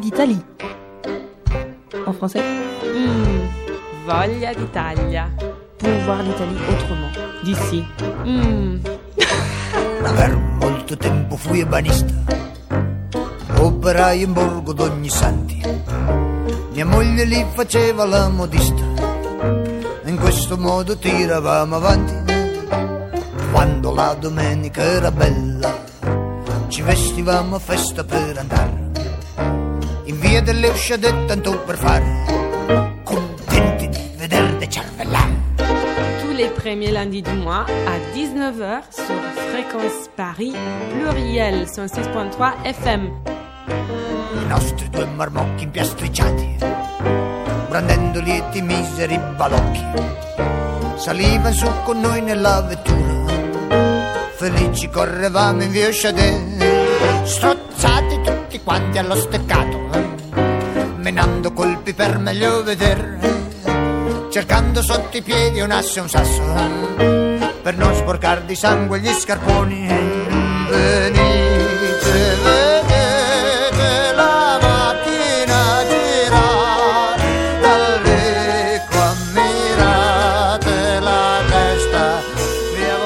d'Italie. En français, Voglia d'Italia. pour voir l'Italie autrement, d'ici. Per molto tempo fui ebanista, operai in borgo d'ogni santi. Mia moglie lì faceva la modista, in questo modo tiravamo avanti. Quando la domenica era bella, ci vestivamo a festa per andare in via delle Usciadette, tanto per fare contenti di vederle cervellare. Tous les premiers lundis du mois à 19h sur Fréquence Paris, pluriel 106.3 FM. I nostri due marmocchi impiastricciati, brandendo lieti miseri balocchi, saliva su con noi nella vettura. Felici correvamo in via Usciadette, strozzati tutti quanti allo steccato, menando colpi per meglio vedere, cercando sotto i piedi un asse e un sasso, per non sporcar di sangue gli scarponi. Venite, vedete la macchina girare, dal becco ammirate la testa via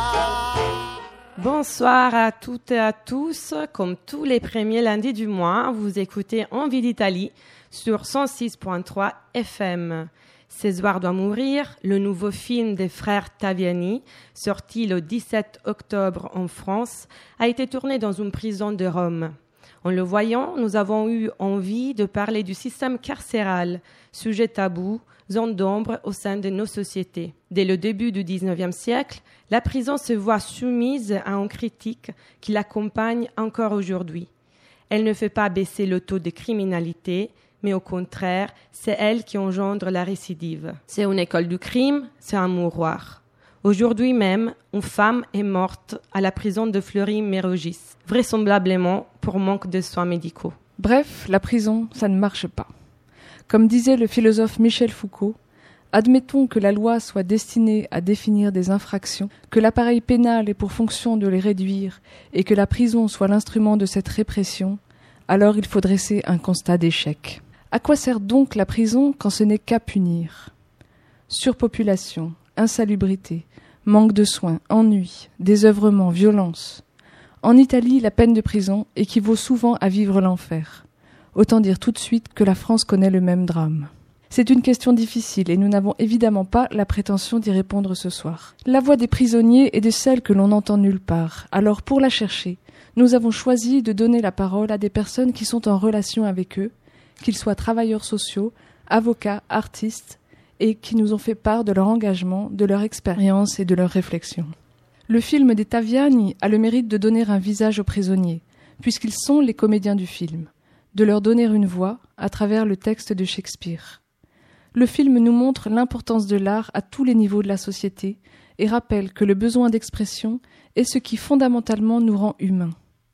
volare. Bonsoir à toutes et à tous. Comme tous les premiers lundis du mois, vous écoutez Envie d'Italie sur 106.3 FM. César doit mourir, le nouveau film des frères Taviani, sorti le 17 octobre en France, a été tourné dans une prison de Rome. En le voyant, nous avons eu envie de parler du système carcéral, sujet tabou, zone d'ombre au sein de nos sociétés. Dès le début du XIXe siècle, la prison se voit soumise à une critique qui l'accompagne encore aujourd'hui. Elle ne fait pas baisser le taux de criminalité, mais au contraire, c'est elle qui engendre la récidive. C'est une école du crime, c'est un mouroir. Aujourd'hui même, une femme est morte à la prison de Fleury-Mérogis, vraisemblablement pour manque de soins médicaux. Bref, la prison, ça ne marche pas. Comme disait le philosophe Michel Foucault, admettons que la loi soit destinée à définir des infractions, que l'appareil pénal ait pour fonction de les réduire et que la prison soit l'instrument de cette répression, alors il faut dresser un constat d'échec. À quoi sert donc la prison quand ce n'est qu'à punir ? Surpopulation, insalubrité, manque de soins, ennui, désœuvrement, violence. En Italie, la peine de prison équivaut souvent à vivre l'enfer. Autant dire tout de suite que la France connaît le même drame. C'est une question difficile et nous n'avons évidemment pas la prétention d'y répondre ce soir. La voix des prisonniers est de celle que l'on n'entend nulle part. Alors pour la chercher, nous avons choisi de donner la parole à des personnes qui sont en relation avec eux, qu'ils soient travailleurs sociaux, avocats, artistes, et qui nous ont fait part de leur engagement, de leur expérience et de leurs réflexions. Le film des Taviani a le mérite de donner un visage aux prisonniers, puisqu'ils sont les comédiens du film, de leur donner une voix à travers le texte de Shakespeare. Le film nous montre l'importance de l'art à tous les niveaux de la société et rappelle que le besoin d'expression est ce qui fondamentalement nous rend humains.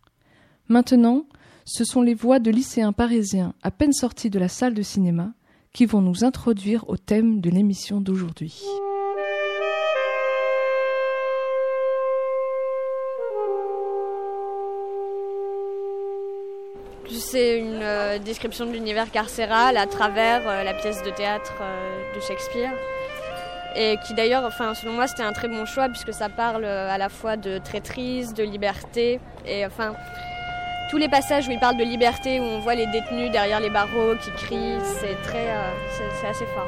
Maintenant, ce sont les voix de lycéens parisiens à peine sortis de la salle de cinéma qui vont nous introduire au thème de l'émission d'aujourd'hui. C'est une description de l'univers carcéral à travers la pièce de théâtre de Shakespeare. Et qui d'ailleurs, selon moi, c'était un très bon choix puisque ça parle à la fois de traîtrise, de liberté et tous les passages où il parle de liberté, où on voit les détenus derrière les barreaux qui crient, c'est assez fort.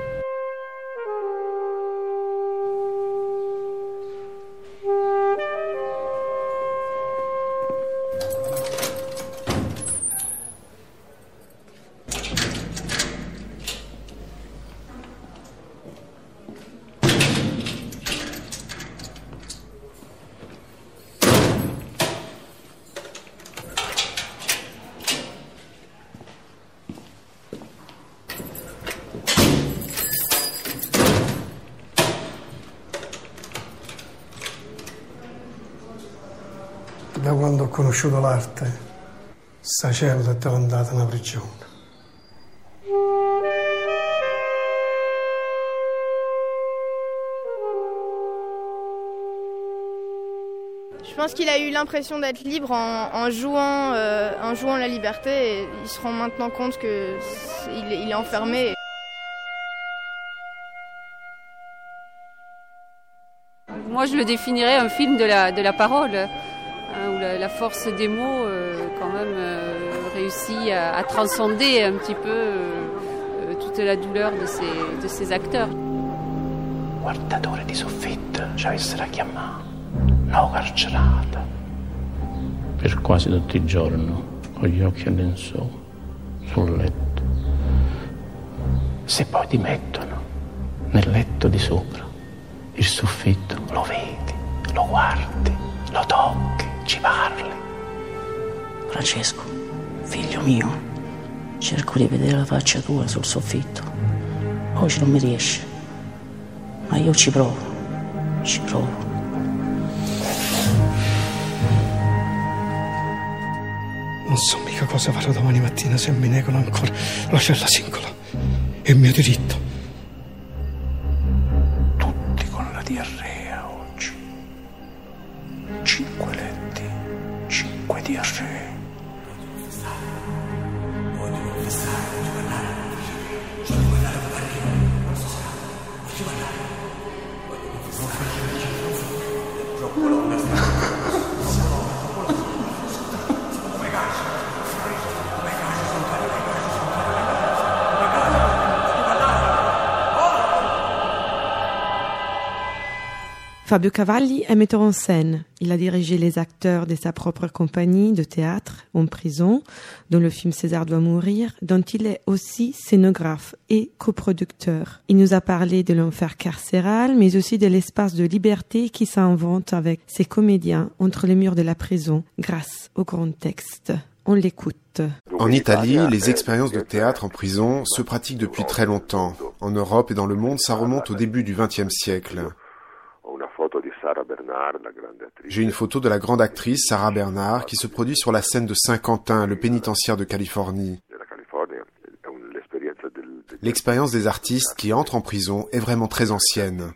Da quando ho conosciuto l'arte, sta cella è diventata una prigione. Je pense qu'il a eu l'impression d'être libre en jouant la liberté et il se rend maintenant compte qu'il est enfermé. Moi, je le définirais un film de la parole, où la force des mots, quand même, réussit à transcender un petit peu toute la douleur de ces acteurs. Guardatore di soffitto ci avessero chiamato, no carcerata. Per quasi tutto il giorno, con gli occhi all'insù, sul letto. Se poi ti mettono nel letto di sopra, il soffitto lo vedi, lo guardi, lo tocchi, ci parli. Francesco, figlio mio, cerco di vedere la faccia tua sul soffitto. Oggi non mi riesce, ma io ci provo. Non so mica cosa farò domani mattina se mi negano ancora la cella singola. È il mio diritto. Tutti con la diarrea oggi. 5 letti, 5 diarree. Fabio Cavalli est metteur en scène. Il a dirigé les acteurs de sa propre compagnie de théâtre en prison, dans le film César doit mourir, dont il est aussi scénographe et coproducteur. Il nous a parlé de l'enfer carcéral, mais aussi de l'espace de liberté qui s'invente avec ses comédiens entre les murs de la prison, grâce au grand texte. On l'écoute. En Italie, les expériences de théâtre en prison se pratiquent depuis très longtemps. En Europe et dans le monde, ça remonte au début du XXe siècle. J'ai une photo de la grande actrice Sarah Bernard qui se produit sur la scène de Saint-Quentin, le pénitentiaire de Californie. L'expérience des artistes qui entrent en prison est vraiment très ancienne.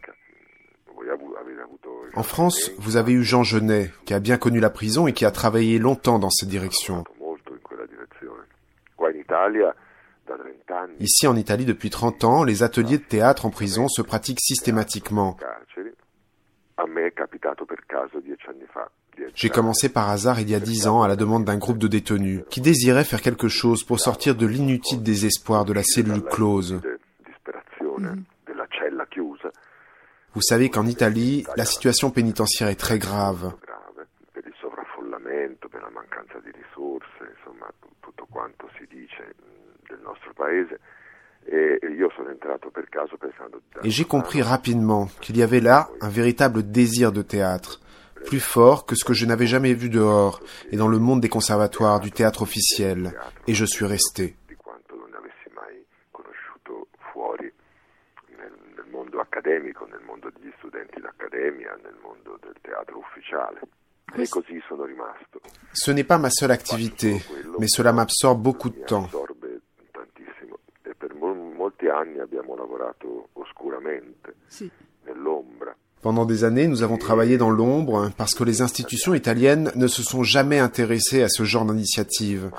En France, vous avez eu Jean Genet, qui a bien connu la prison et qui a travaillé longtemps dans cette direction. Ici, en Italie, depuis 30 ans, les ateliers de théâtre en prison se pratiquent systématiquement. J'ai commencé par hasard il y a 10 ans à la demande d'un groupe de détenus qui désiraient faire quelque chose pour sortir de l'inutile désespoir de la cellule close. Vous savez qu'en Italie, la situation pénitentiaire est très grave. Et j'ai compris rapidement qu'il y avait là un véritable désir de théâtre, plus fort que ce que je n'avais jamais vu dehors et dans le monde des conservatoires, du théâtre officiel. Et je suis resté. Ce n'est pas ma seule activité, mais cela m'absorbe beaucoup de temps. Pendant des années, nous avons travaillé dans l'ombre parce que les institutions italiennes ne se sont jamais intéressées à ce genre d'initiative.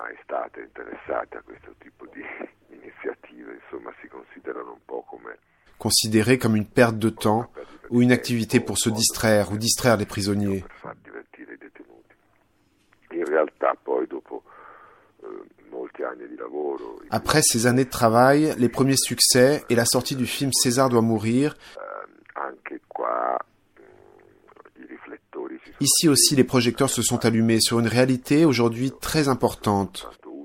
Considérées comme une perte de temps ou une activité pour se distraire ou distraire les prisonniers. Après ces années de travail, les premiers succès et la sortie du film César doit mourir, ici aussi les projecteurs se sont allumés sur une réalité aujourd'hui très importante.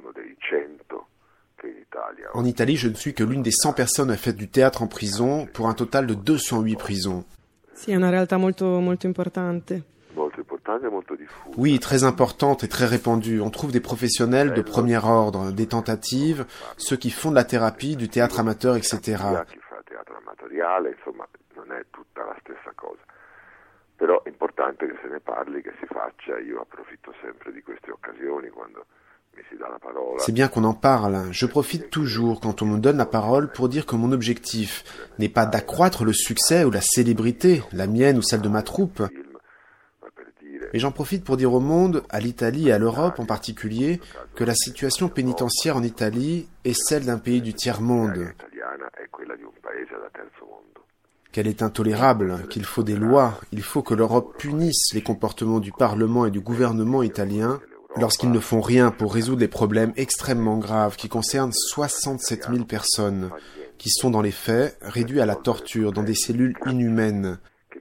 En Italie, je ne suis que l'une des 100 personnes à faire du théâtre en prison pour un total de 208 prisons. Sì, è una realtà molto importante. Oui, très importante et très répandue. On trouve des professionnels de premier ordre, des tentatives, ceux qui font de la thérapie, du théâtre amateur, etc. Però è importante che se ne parli, che si faccia. Io approfitto sempre di queste occasioni quando mi si dà la parola. C'est bien qu'on en parle. Je profite toujours quand on me donne la parole pour dire que mon objectif n'est pas d'accroître le succès ou la célébrité, la mienne ou celle de ma troupe, Et j'en profite pour dire au monde, à l'Italie et à l'Europe en particulier, que la situation pénitentiaire en Italie est celle d'un pays du tiers-monde, qu'elle est intolérable, qu'il faut des lois, il faut que l'Europe punisse les comportements du Parlement et du gouvernement italien lorsqu'ils ne font rien pour résoudre les problèmes extrêmement graves qui concernent 67 000 personnes, qui sont dans les faits réduits à la torture dans des cellules inhumaines.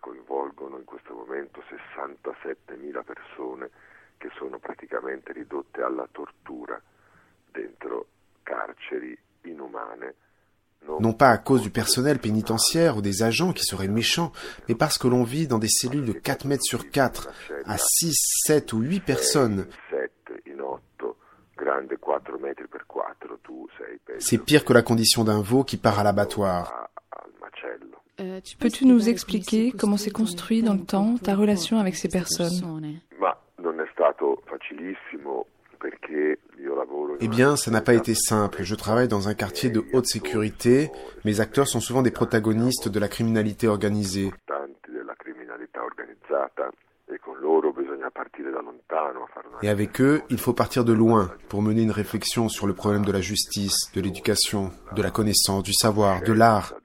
Non pas à cause du personnel pénitentiaire ou des agents qui seraient méchants, mais parce que l'on vit dans des cellules de 4 mètres sur 4, à 6, 7 ou 8 personnes. C'est pire que la condition d'un veau qui part à l'abattoir. Peux-tu nous expliquer comment s'est construit dans le temps ta relation avec ces personnes ? Eh bien, ça n'a pas été simple. Je travaille dans un quartier de haute sécurité. Mes acteurs sont souvent des protagonistes de la criminalité organisée. Et avec eux, il faut partir de loin pour mener une réflexion sur le problème de la justice, de l'éducation, de la connaissance, du savoir, de l'art.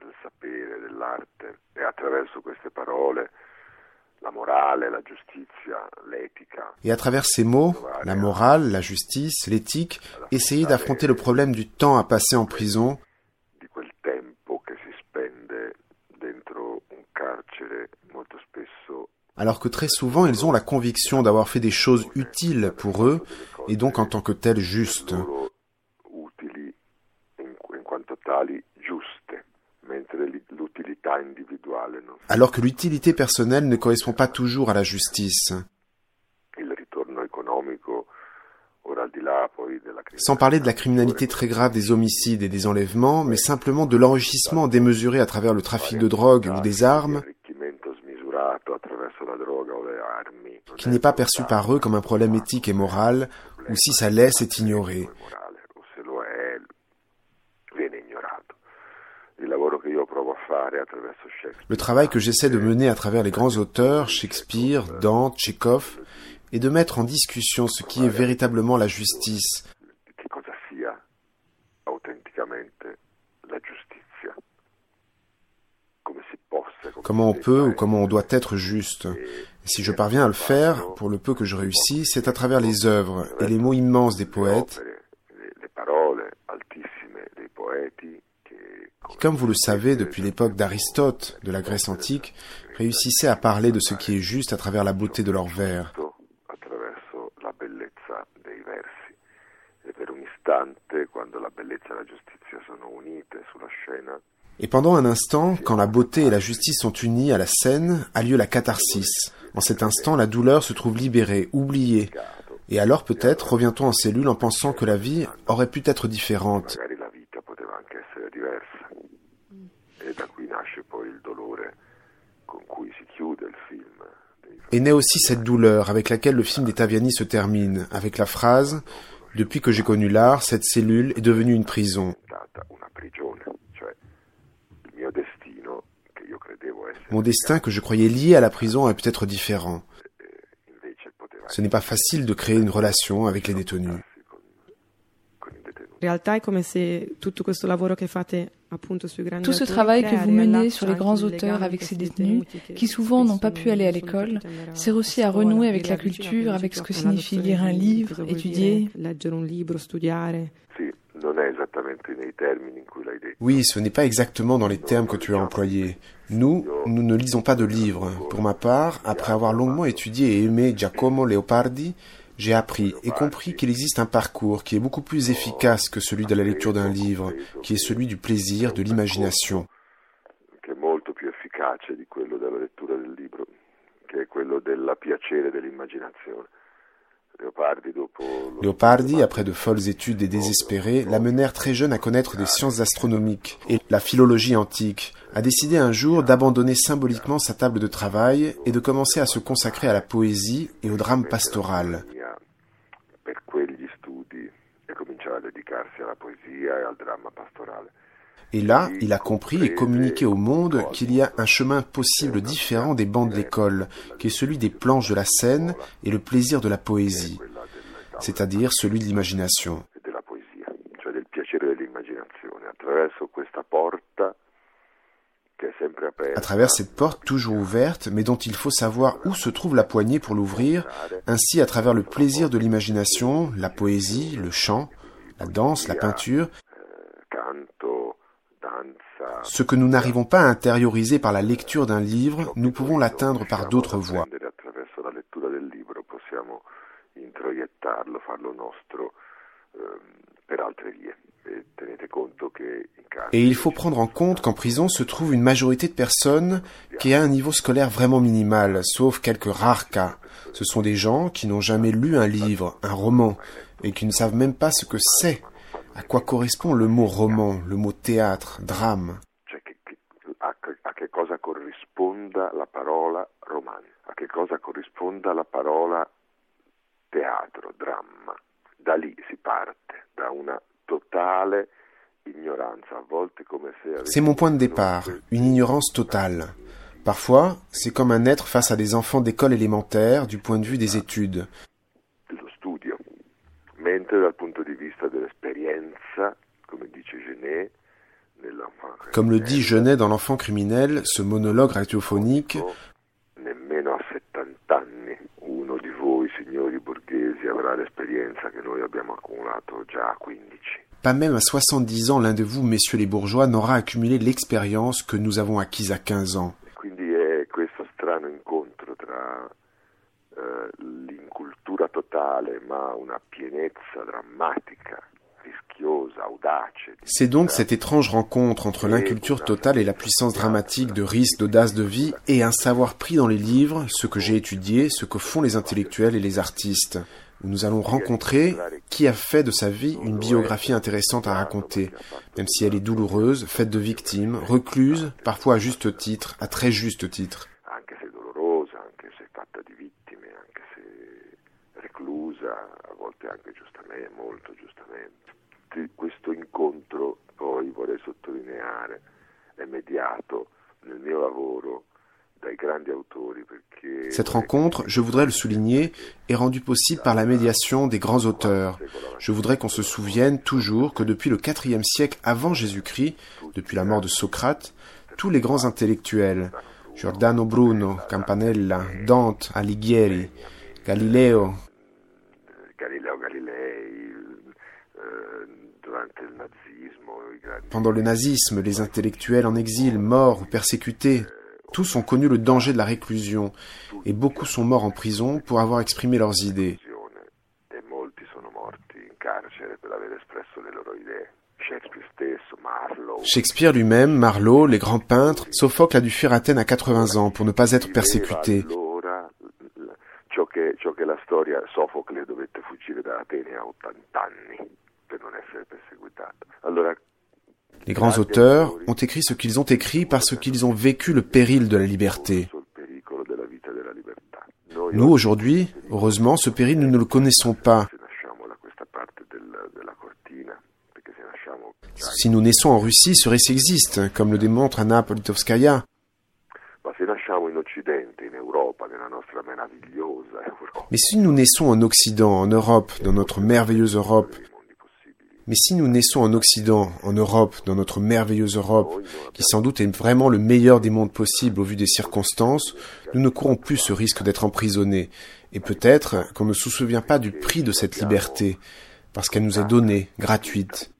Et à travers ces mots, la morale, la justice, l'éthique, essayer d'affronter le problème du temps à passer en prison, alors que très souvent ils ont la conviction d'avoir fait des choses utiles pour eux, et donc en tant que telles justes. Alors que l'utilité personnelle ne correspond pas toujours à la justice. Sans parler de la criminalité très grave des homicides et des enlèvements, mais simplement de l'enrichissement démesuré à travers le trafic de drogue ou des armes, qui n'est pas perçu par eux comme un problème éthique et moral, ou si ça l'est, c'est ignoré. Le travail que j'essaie de mener à travers les grands auteurs, Shakespeare, Dante, Tchekhov, est de mettre en discussion ce qui est véritablement la justice. Comment on peut ou comment on doit être juste. Et si je parviens à le faire, pour le peu que je réussis, c'est à travers les œuvres et les mots immenses des poètes, qui, comme vous le savez, depuis l'époque d'Aristote, de la Grèce antique, réussissaient à parler de ce qui est juste à travers la beauté de leurs vers. Et pendant un instant, quand la beauté et la justice sont unies à la scène, a lieu la catharsis. En cet instant, la douleur se trouve libérée, oubliée. Et alors peut-être revient-on en cellule en pensant que la vie aurait pu être différente. Et naît aussi cette douleur avec laquelle le film des Taviani se termine, avec la phrase « Depuis que j'ai connu l'art, cette cellule est devenue une prison ». Mon destin que je croyais lié à la prison est peut-être différent. Ce n'est pas facile de créer une relation avec les détenus. Tout ce travail que vous menez sur les grands auteurs avec ces détenus, qui souvent n'ont pas pu aller à l'école, sert aussi à renouer avec la culture, avec ce que signifie lire un livre, étudier. Oui, ce n'est pas exactement dans les termes que tu as employés. Nous ne lisons pas de livres. Pour ma part, après avoir longuement étudié et aimé Giacomo Leopardi, j'ai appris et compris qu'il existe un parcours qui est beaucoup plus efficace que celui de la lecture d'un livre, qui est celui du plaisir, de l'imagination. Leopardi, après de folles études et désespéré, l'amenèrent très jeune à connaître des sciences astronomiques et la philologie antique, a décidé un jour d'abandonner symboliquement sa table de travail et de commencer à se consacrer à la poésie et au drame pastoral. Et là, il a compris et communiqué au monde qu'il y a un chemin possible différent des bancs de l'école, qui est celui des planches de la scène et le plaisir de la poésie, c'est-à-dire celui de l'imagination. À travers cette porte toujours ouverte, mais dont il faut savoir où se trouve la poignée pour l'ouvrir, ainsi à travers le plaisir de l'imagination, la poésie, le chant, la danse, la peinture, ce que nous n'arrivons pas à intérioriser par la lecture d'un livre, nous pouvons l'atteindre par d'autres voies. Et il faut prendre en compte qu'en prison se trouve une majorité de personnes qui a un niveau scolaire vraiment minimal, sauf quelques rares cas. Ce sont des gens qui n'ont jamais lu un livre, un roman, et qui ne savent même pas ce que c'est, à quoi correspond le mot roman, le mot théâtre, drame. A che cosa corrisponda la parola roman, a che cosa corrisponda la parola teatro, dramma. Da lì si parte, da una totale ignoranza, a volte come se... C'est mon point de départ, une ignorance totale. Parfois, c'est comme un être face à des enfants d'école élémentaire du point de vue des études. Dello studio, mentre dal punto di vista dell'esperienza, come dice Genet, comme le dit Genet dans L'Enfant criminel, ce monologue radiophonique, nemmeno a 70 anni uno di voi, signori borghesi, avrà l'esperienza che noi abbiamo accumulato già a 15. Pas même à 70 ans, l'un de vous, messieurs les bourgeois, n'aura accumulé l'expérience que nous avons acquise à 15 ans. Quindi è questo strano incontro tra l'incultura totale ma una pienezza drammatica. C'est donc cette étrange rencontre entre l'inculture totale et la puissance dramatique de risque, d'audace de vie et un savoir pris dans les livres, ce que j'ai étudié, ce que font les intellectuels et les artistes. Où nous allons rencontrer qui a fait de sa vie une biographie intéressante à raconter, même si elle est douloureuse, faite de victimes, recluse, parfois à juste titre, à très juste titre. Questo incontro, poi vorrei sottolineare, è mediato nel mio lavoro dai grandi autori perché... Cette rencontre, je voudrais le souligner, est rendue possible par la médiation des grands auteurs. Je voudrais qu'on se souvienne toujours que depuis le IVe siècle avant Jésus-Christ, depuis la mort de Socrate, tous les grands intellectuels, Giordano Bruno, Campanella, Dante, Alighieri, Galileo Galilei, pendant le nazisme, les intellectuels en exil, morts ou persécutés, tous ont connu le danger de la réclusion, et beaucoup sont morts en prison pour avoir exprimé leurs idées. Shakespeare lui-même, Marlowe, les grands peintres, Sophocle a dû fuir Athènes à 80 ans pour ne pas être persécuté. Ciò che la storia, Sofocle dovette fuggire da Atene a 80 anni per non essere perseguitato. Allora, les grands auteurs ont écrit ce qu'ils ont écrit parce qu'ils ont vécu le péril de la liberté. Nous, aujourd'hui, heureusement, ce péril, nous ne le connaissons pas. Si nous naissons en Russie, ce risque existe, comme le démontre Anna Politkovskaya. Mais si nous naissons en Occident, en Europe, dans notre merveilleuse Europe, qui sans doute est vraiment le meilleur des mondes possibles au vu des circonstances, nous ne courons plus ce risque d'être emprisonnés. Et peut-être qu'on ne se souvient pas du prix de cette liberté, parce qu'elle nous est donnée, gratuite.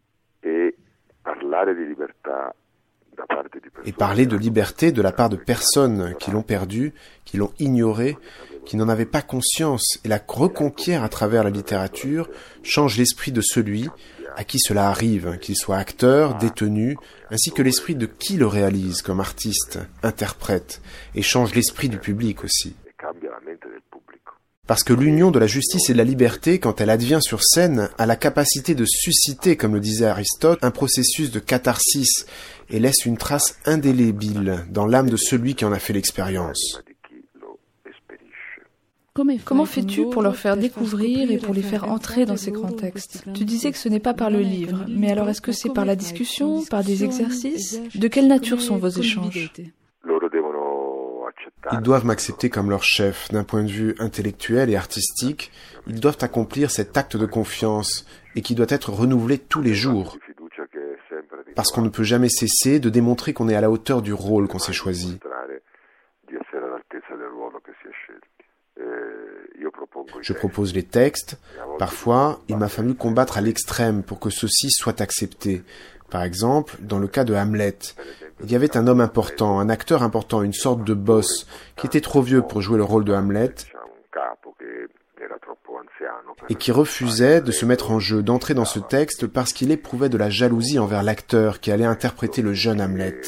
Et parler de liberté de la part de personnes qui l'ont perdue, qui l'ont ignorée, qui n'en avaient pas conscience et la reconquièrent à travers la littérature, change l'esprit de celui à qui cela arrive, qu'il soit acteur, détenu, ainsi que l'esprit de qui le réalise comme artiste, interprète, et change l'esprit du public aussi. Parce que l'union de la justice et de la liberté, quand elle advient sur scène, a la capacité de susciter, comme le disait Aristote, un processus de catharsis et laisse une trace indélébile dans l'âme de celui qui en a fait l'expérience. Comment fais-tu pour leur faire découvrir et pour les faire entrer dans ces grands textes? Tu disais que ce n'est pas par le livre, mais alors est-ce que c'est par la discussion, par des exercices? De quelle nature sont vos échanges? Ils doivent m'accepter comme leur chef. D'un point de vue intellectuel et artistique, ils doivent accomplir cet acte de confiance et qui doit être renouvelé tous les jours. Parce qu'on ne peut jamais cesser de démontrer qu'on est à la hauteur du rôle qu'on s'est choisi. Je propose les textes. Parfois, il m'a fallu combattre à l'extrême pour que ceux-ci soient acceptés. Par exemple, dans le cas de Hamlet, il y avait un homme important, un acteur important, une sorte de boss, qui était trop vieux pour jouer le rôle de Hamlet et qui refusait de se mettre en jeu, d'entrer dans ce texte parce qu'il éprouvait de la jalousie envers l'acteur qui allait interpréter le jeune Hamlet.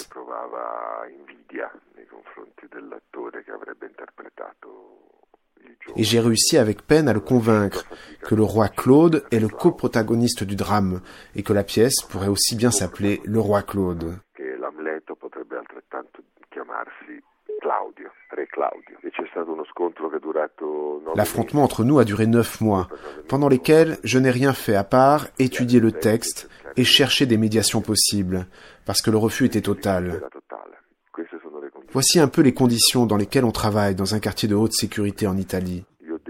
Et j'ai réussi avec peine à le convaincre que le roi Claude est le coprotagoniste du drame et que la pièce pourrait aussi bien s'appeler Le roi Claude. L'affrontement entre nous a duré 9 mois, pendant lesquels je n'ai rien fait à part étudier le texte et chercher des médiations possibles, parce que le refus était total. Voici un peu les conditions dans lesquelles on travaille dans un quartier de haute sécurité en Italie.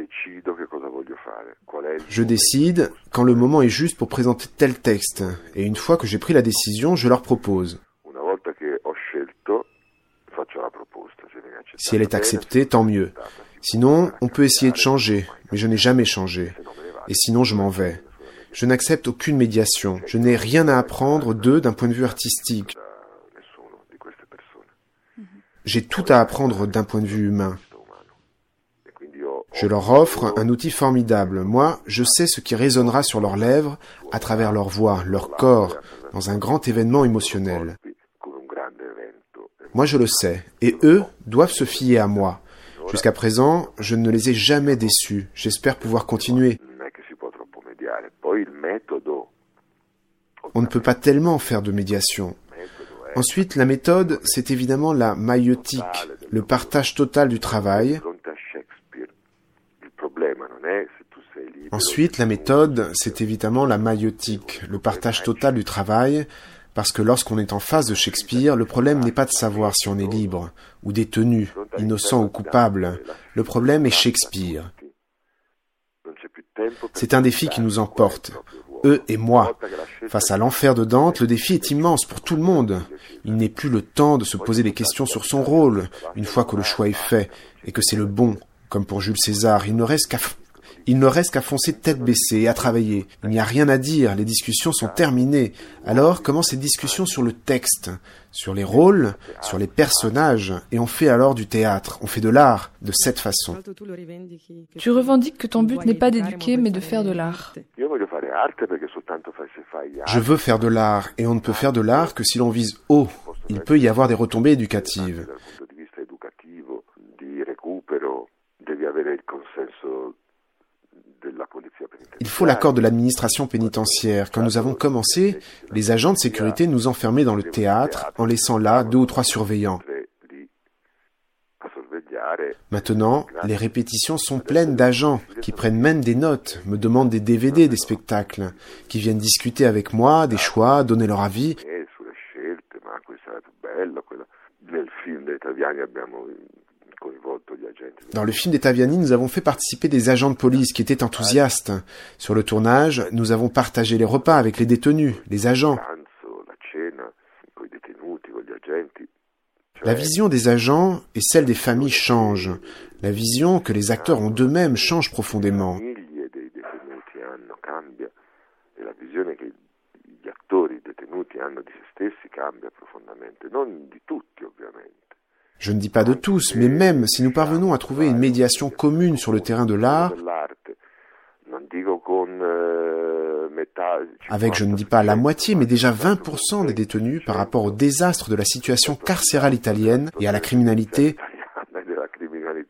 Je décide quand le moment est juste pour présenter tel texte, et une fois que j'ai pris la décision, je leur propose. Si elle est acceptée, tant mieux. Sinon, on peut essayer de changer, mais je n'ai jamais changé. Et sinon, je m'en vais. Je n'accepte aucune médiation. Je n'ai rien à apprendre d'eux d'un point de vue artistique. J'ai tout à apprendre d'un point de vue humain. Je leur offre un outil formidable. Moi, je sais ce qui résonnera sur leurs lèvres, à travers leur voix, leur corps, dans un grand événement émotionnel. Moi, je le sais, et eux doivent se fier à moi. Jusqu'à présent, je ne les ai jamais déçus. J'espère pouvoir continuer. On ne peut pas tellement faire de médiation. Ensuite, la méthode, c'est évidemment la maïeutique, le partage total du travail. Ensuite, la méthode, c'est évidemment la maïeutique, le partage total du travail, parce que lorsqu'on est en face de Shakespeare, le problème n'est pas de savoir si on est libre, ou détenu, innocent ou coupable. Le problème est Shakespeare. C'est un défi qui nous emporte, eux et moi. Face à l'enfer de Dante, le défi est immense pour tout le monde. Il n'est plus le temps de se poser des questions sur son rôle, une fois que le choix est fait, et que c'est le bon, comme pour Jules César. Il ne reste qu'à foncer tête baissée et à travailler. Il n'y a rien à dire, les discussions sont terminées. Alors commencent ces discussions sur le texte, sur les rôles, sur les personnages, et on fait alors du théâtre, on fait de l'art, de cette façon. Tu revendiques que ton but n'est pas d'éduquer, mais de faire de l'art. Je veux faire de l'art, et on ne peut faire de l'art que si l'on vise haut. Il peut y avoir des retombées éducatives. Il faut l'accord de l'administration pénitentiaire. Quand nous avons commencé, les agents de sécurité nous enfermaient dans le théâtre en laissant là 2 ou 3 surveillants. Maintenant, les répétitions sont pleines d'agents qui prennent même des notes, me demandent des DVD des spectacles, qui viennent discuter avec moi des choix, donner leur avis. Dans le film des Taviani, nous avons fait participer des agents de police qui étaient enthousiastes. Sur le tournage, nous avons partagé les repas avec les détenus, les agents. La vision des agents et celle des familles changent. La vision que les acteurs ont d'eux-mêmes change profondément. Je ne dis pas de tous, mais même si nous parvenons à trouver une médiation commune sur le terrain de l'art, avec, je ne dis pas la moitié, mais déjà 20% des détenus par rapport au désastre de la situation carcérale italienne et à la criminalité,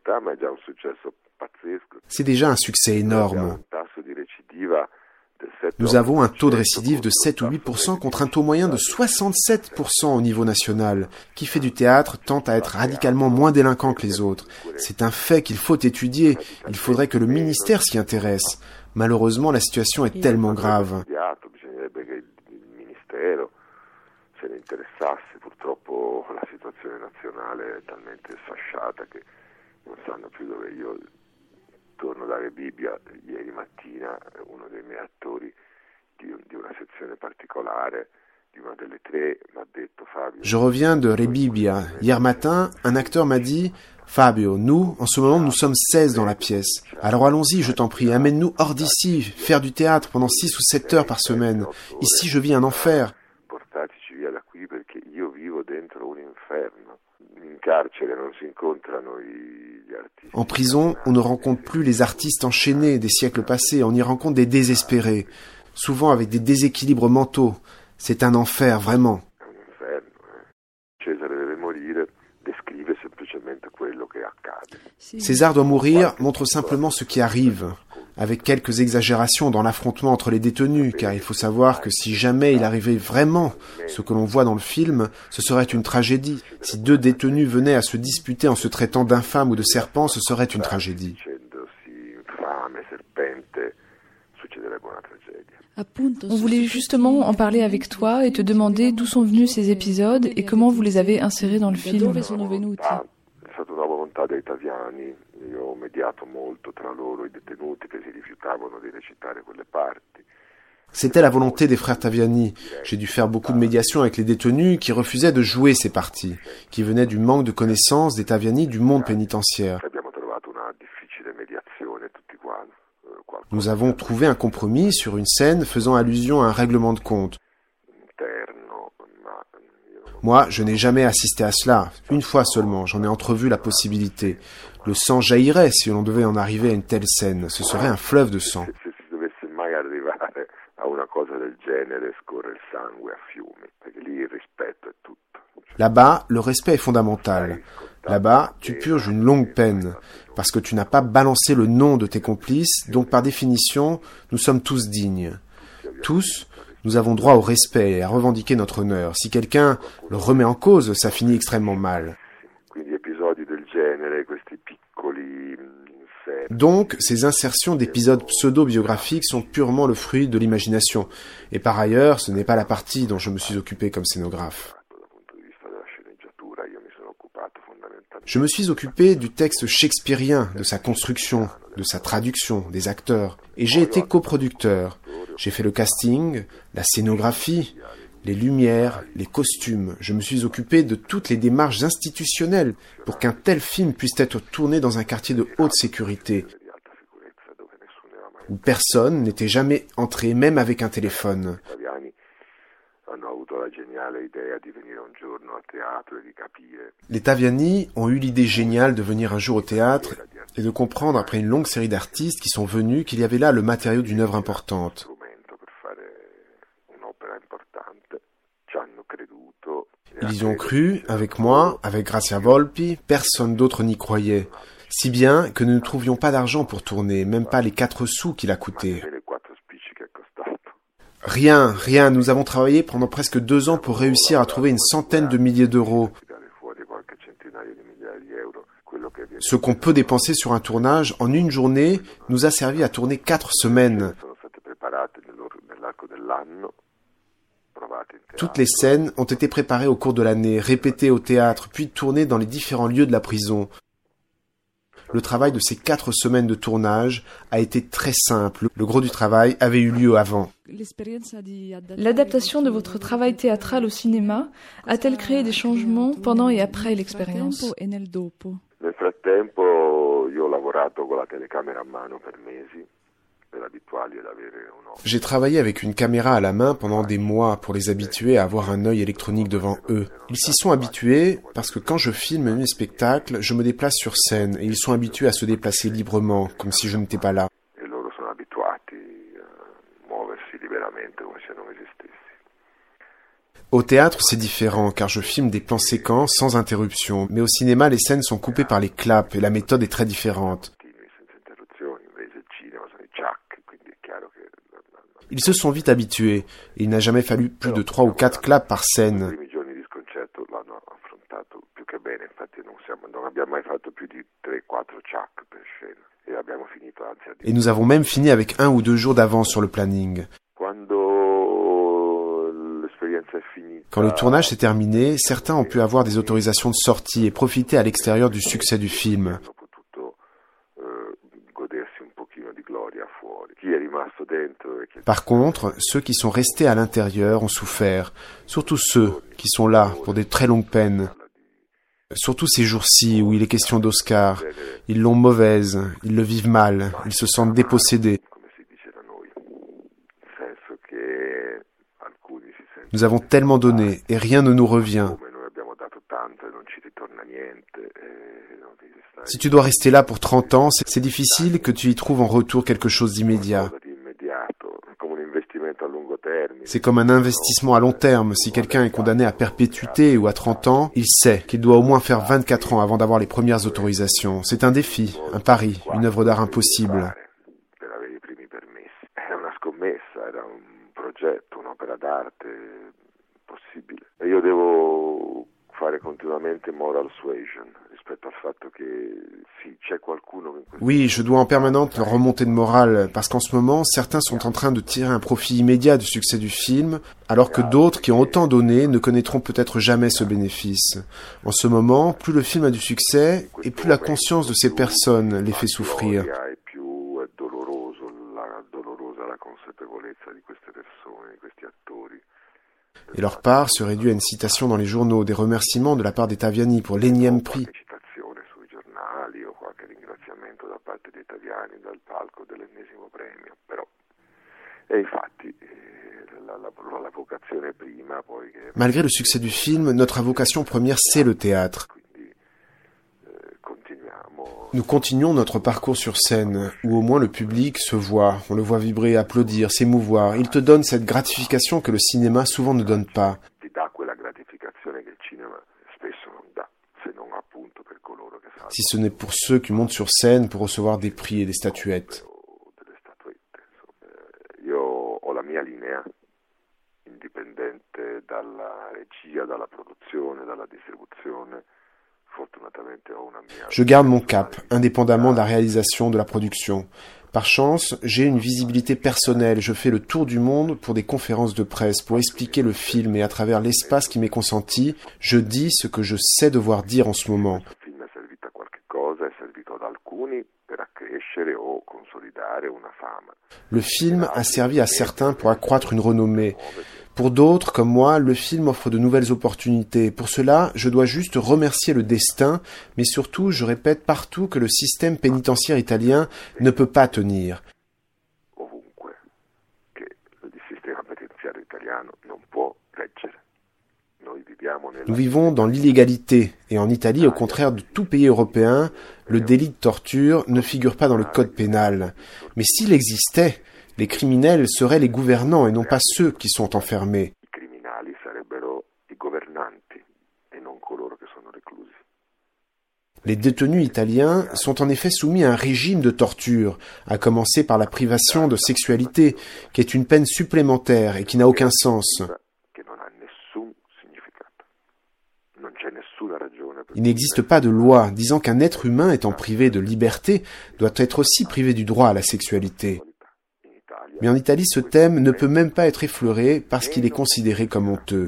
c'est déjà un succès énorme. Nous avons un taux de récidive de 7 ou 8% contre un taux moyen de 67% au niveau national. Qui fait du théâtre tend à être radicalement moins délinquant que les autres. C'est un fait qu'il faut étudier. Il faudrait que le ministère s'y intéresse. Malheureusement, la situation est tellement grave. Se ne interessasse, purtroppo la situazione nazionale è talmente sfasciata che non sanno più dove io torno da Rebibbia. Ieri mattina uno dei miei attori di una sezione particolare di una delle tre mi ha detto Fabio. Je reviens de Rebibbia. Hier matin, un acteur m'a dit Fabio, nous, en ce moment, nous sommes 16 dans la pièce. Alors allons-y, je t'en prie, amène-nous hors d'ici, faire du théâtre pendant 6 ou 7 heures par semaine. Ici, je vis un enfer. Portateci via da qui perché io vivo dentro un inferno. In carcere non si incontrano gli artisti. En prison, on ne rencontre plus les artistes enchaînés des siècles passés, on y rencontre des désespérés, souvent avec des déséquilibres mentaux. C'est un enfer, vraiment. Un inferno. Cesare deve morire, descrive semplicemente quello che accade. César doit mourir montre simplement ce qui arrive, avec quelques exagérations dans l'affrontement entre les détenus, car il faut savoir que si jamais il arrivait vraiment ce que l'on voit dans le film, ce serait une tragédie. Si 2 détenus venaient à se disputer en se traitant d'infâmes ou de serpents, ce serait une tragédie. On voulait justement en parler avec toi et te demander d'où sont venus ces épisodes et comment vous les avez insérés dans le film. È stata una volontà dei Taviani, io ho mediato molto tra loro e i detenuti che si rifiutavano di recitare quelle parti. C'était la volonté des frères Taviani. J'ai dû faire beaucoup de médiation avec les détenus qui refusaient de jouer ces parties, qui venaient du manque de connaissances des Taviani du monde pénitentiaire. Nous avons trouvé un compromis sur une scène faisant allusion à un règlement de compte. Moi, je n'ai jamais assisté à cela. Une fois seulement, j'en ai entrevu la possibilité. Le sang jaillirait si l'on devait en arriver à une telle scène. Ce serait un fleuve de sang. Là-bas, le respect est fondamental. Là-bas, tu purges une longue peine, parce que tu n'as pas balancé le nom de tes complices, donc par définition, nous sommes tous dignes. Tous, nous avons droit au respect et à revendiquer notre honneur. Si quelqu'un le remet en cause, ça finit extrêmement mal. Donc, ces insertions d'épisodes pseudo-biographiques sont purement le fruit de l'imagination. Et par ailleurs, ce n'est pas la partie dont je me suis occupé comme scénographe. Je me suis occupé du texte shakespearien, de sa construction, de sa traduction, des acteurs. Et j'ai été coproducteur. J'ai fait le casting, la scénographie, les lumières, les costumes. Je me suis occupé de toutes les démarches institutionnelles pour qu'un tel film puisse être tourné dans un quartier de haute sécurité, où personne n'était jamais entré, même avec un téléphone. Les Taviani ont eu l'idée géniale de venir un jour au théâtre et de comprendre après une longue série d'artistes qui sont venus qu'il y avait là le matériau d'une œuvre importante. Ils y ont cru, avec moi, avec Grazia Volpi, personne d'autre n'y croyait. Si bien que nous ne trouvions pas d'argent pour tourner, même pas les 4 sous qu'il a coûté. Rien, nous avons travaillé pendant presque 2 ans pour réussir à trouver une centaine de milliers d'euros. Ce qu'on peut dépenser sur un tournage en une journée nous a servi à tourner 4 semaines. Toutes les scènes ont été préparées au cours de l'année, répétées au théâtre, puis tournées dans les différents lieux de la prison. Le travail de ces 4 semaines de tournage a été très simple. Le gros du travail avait eu lieu avant. L'adaptation de votre travail théâtral au cinéma a-t-elle créé des changements pendant et après l'expérience? Nel frattempo io ho lavorato con la telecamera a mano per mesi. J'ai travaillé avec une caméra à la main pendant des mois pour les habituer à avoir un œil électronique devant eux. Ils s'y sont habitués parce que quand je filme mes spectacles, je me déplace sur scène et ils sont habitués à se déplacer librement, comme si je n'étais pas là. Au théâtre, c'est différent car je filme des plans séquences sans interruption, mais au cinéma, les scènes sont coupées par les claps et la méthode est très différente. Ils se sont vite habitués, et il n'a jamais fallu plus de 3 ou 4 claps par scène. Et nous avons même fini avec 1 ou 2 jours d'avance sur le planning. Quand le tournage s'est terminé, certains ont pu avoir des autorisations de sortie et profiter à l'extérieur du succès du film. Par contre, ceux qui sont restés à l'intérieur ont souffert, surtout ceux qui sont là pour des très longues peines. Surtout ces jours-ci où il est question d'Oscar, ils l'ont mauvaise, ils le vivent mal, ils se sentent dépossédés. Nous avons tellement donné et rien ne nous revient. Si tu dois rester là pour 30 ans, c'est difficile que tu y trouves en retour quelque chose d'immédiat. C'est comme un investissement à long terme. Si quelqu'un est condamné à perpétuité ou à 30 ans, il sait qu'il doit au moins faire 24 ans avant d'avoir les premières autorisations. C'est un défi, un pari, une œuvre d'art impossible. Oui, je dois en permanence leur remonter de morale, parce qu'en ce moment, certains sont en train de tirer un profit immédiat du succès du film, alors que d'autres qui ont autant donné ne connaîtront peut-être jamais ce bénéfice. En ce moment, plus le film a du succès, et plus la conscience de ces personnes les fait souffrir. Et leur part se réduit à une citation dans les journaux, des remerciements de la part des Taviani pour l'énième prix. Malgré le succès du film, notre vocation première, c'est le théâtre. Nous continuons notre parcours sur scène, où au moins le public se voit, on le voit vibrer, applaudir, s'émouvoir. Il te donne cette gratification que le cinéma souvent ne donne pas. Si ce n'est pour ceux qui montent sur scène pour recevoir des prix et des statuettes. Je garde mon cap, indépendamment de la réalisation, de la production. Par chance, j'ai une visibilité personnelle. Je fais le tour du monde pour des conférences de presse, pour expliquer le film, et à travers l'espace qui m'est consenti, je dis ce que je sais devoir dire en ce moment. Le film a servi à certains pour accroître une renommée. Pour d'autres, comme moi, le film offre de nouvelles opportunités. Pour cela, je dois juste remercier le destin, mais surtout, je répète partout que le système pénitentiaire italien ne peut pas tenir. Nous vivons dans l'illégalité, et en Italie, au contraire de tout pays européen, le délit de torture ne figure pas dans le code pénal. Mais s'il existait, les criminels seraient les gouvernants et non pas ceux qui sont enfermés. Les détenus italiens sont en effet soumis à un régime de torture, à commencer par la privation de sexualité, qui est une peine supplémentaire et qui n'a aucun sens. Il n'existe pas de loi disant qu'un être humain étant privé de liberté doit être aussi privé du droit à la sexualité. Mais en Italie, ce thème ne peut même pas être effleuré parce qu'il est considéré comme honteux.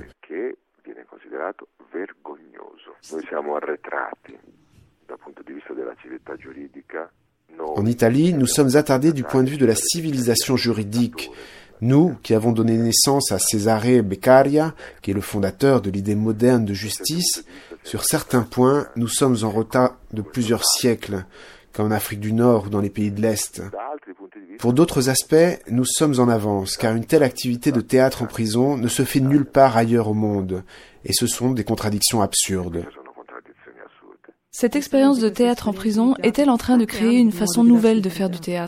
En Italie, nous sommes attardés du point de vue de la civilisation juridique. Nous, qui avons donné naissance à Cesare Beccaria, qui est le fondateur de l'idée moderne de justice, sur certains points, nous sommes en retard de plusieurs siècles, comme en Afrique du Nord ou dans les pays de l'Est. Pour d'autres aspects, nous sommes en avance, car une telle activité de théâtre en prison ne se fait nulle part ailleurs au monde, et ce sont des contradictions absurdes. Cette expérience de théâtre en prison est-elle en train de créer une façon nouvelle de faire du théâtre ?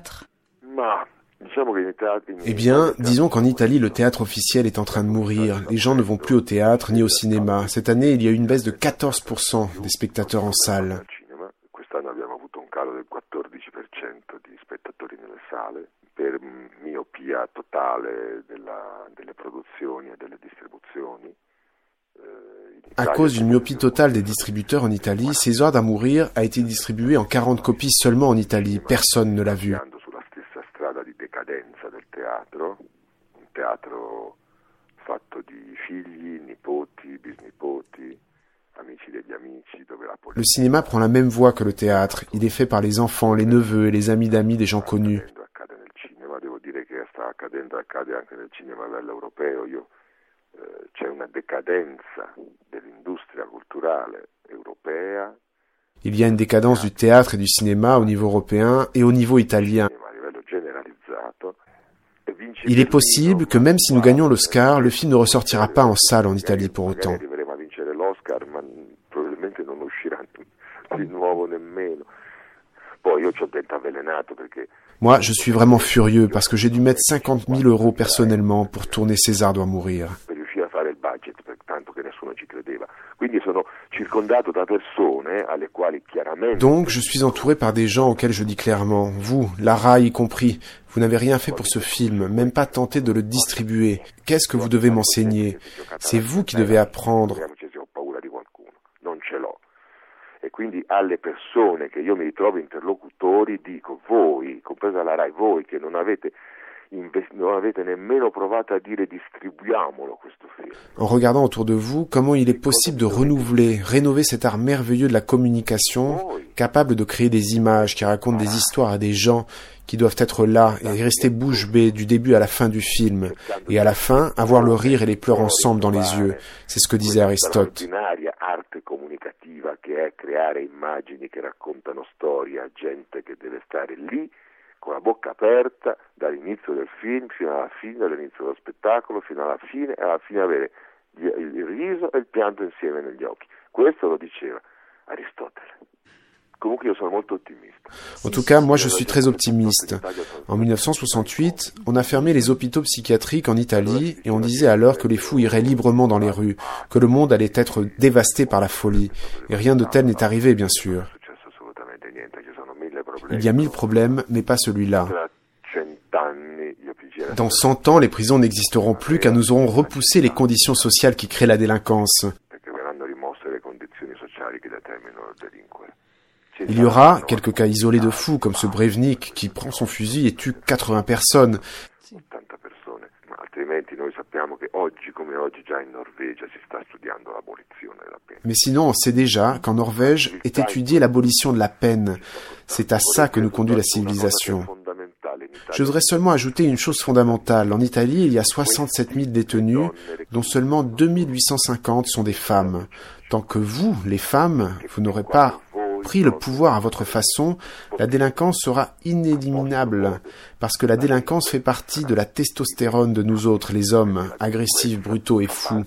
Eh bien, disons qu'en Italie, le théâtre officiel est en train de mourir. Les gens ne vont plus au théâtre ni au cinéma. Cette année, il y a eu une baisse de 14% des spectateurs en salle. totale, per miopia totale delle produzioni e delle distribuzioni. À cause d'une myopie totale des distributeurs en Italie, César da Mourir a été distribué en 40 copies seulement en Italie. Personne ne l'a vu. Sulla stessa strada di decadenza del teatro, un teatro fatto di figli, nipoti, bisnipoti, amici degli amici, dove la politica... Le cinéma prend la même voie que le théâtre. Il est fait par les enfants, les neveux et les amis d'amis des gens connus. Accade nel cinema, devo dire che sta accadendo, accade anche nel cinema a livello europeo. C'è una decadenza dell'industria culturale europea. Il y a une décadence du théâtre et du cinéma au niveau européen et au niveau italien. Il est possible que même si nous gagnons l'Oscar, le film ne ressortira pas en salle en Italie pour autant. Arriveremo a vincere l'Oscar, ma probabilmente non uscirà di nuovo nemmeno. Poi io ci ho dentro avvelenato perché... Moi, je suis vraiment furieux parce que j'ai dû mettre 50 000 € personnellement pour tourner César doit mourir. Per riuscire a fare il budget, tanto che nessuno ci credeva. Quindi sono circondato da persone alle quali chiaramente... Donc, je suis entouré par des gens auxquels je dis clairement, vous, Lara y compris, vous n'avez rien fait pour ce film, même pas tenté de le distribuer. Qu'est-ce que vous devez m'enseigner? C'est vous qui devez apprendre. Non ce l'ho. E quindi alle persone che io mi ritrovo interlocutori dico, voi, compresa la RAI, voi che non avete nemmeno provato a dire distribuiamolo questo film. En regardant autour de vous, comment il est possible de renouveler, rénover cet art merveilleux de la communication, capable de créer des images qui racontent des histoires à des gens qui doivent être là et rester bouche bée du début à la fin du film. Et à la fin, avoir le rire et les pleurs ensemble dans les yeux. C'est ce que disait Aristote. Arte comunicativa che è creare immagini che raccontano storie a gente che deve stare lì con la bocca aperta dall'inizio del film fino alla fine, dall'inizio dello spettacolo fino alla fine, e alla fine avere il riso e il pianto insieme negli occhi. Questo lo diceva Aristotele. Comunque io sono molto ottimista. En tout cas, moi je suis très optimiste. En 1968, on a fermé les hôpitaux psychiatriques en Italie et on disait alors que les fous iraient librement dans les rues, que le monde allait être dévasté par la folie. Et rien de tel n'est arrivé, bien sûr. Il y a 1000 problèmes, mais pas celui-là. Dans 100 ans, les prisons n'existeront plus car nous aurons repoussé les conditions sociales qui créent la délinquance. Il y aura quelques cas isolés de fous, comme ce Breivnik qui prend son fusil et tue 80 personnes. Mais sinon, on sait déjà qu'en Norvège est étudiée l'abolition de la peine. C'est à ça que nous conduit la civilisation. Je voudrais seulement ajouter une chose fondamentale. En Italie, il y a 67 000 détenus, dont seulement 2850 sont des femmes. Tant que vous, les femmes, vous n'aurez pas pris le pouvoir à votre façon, la délinquance sera inéliminable, parce que la délinquance fait partie de la testostérone de nous autres, les hommes, agressifs, brutaux et fous.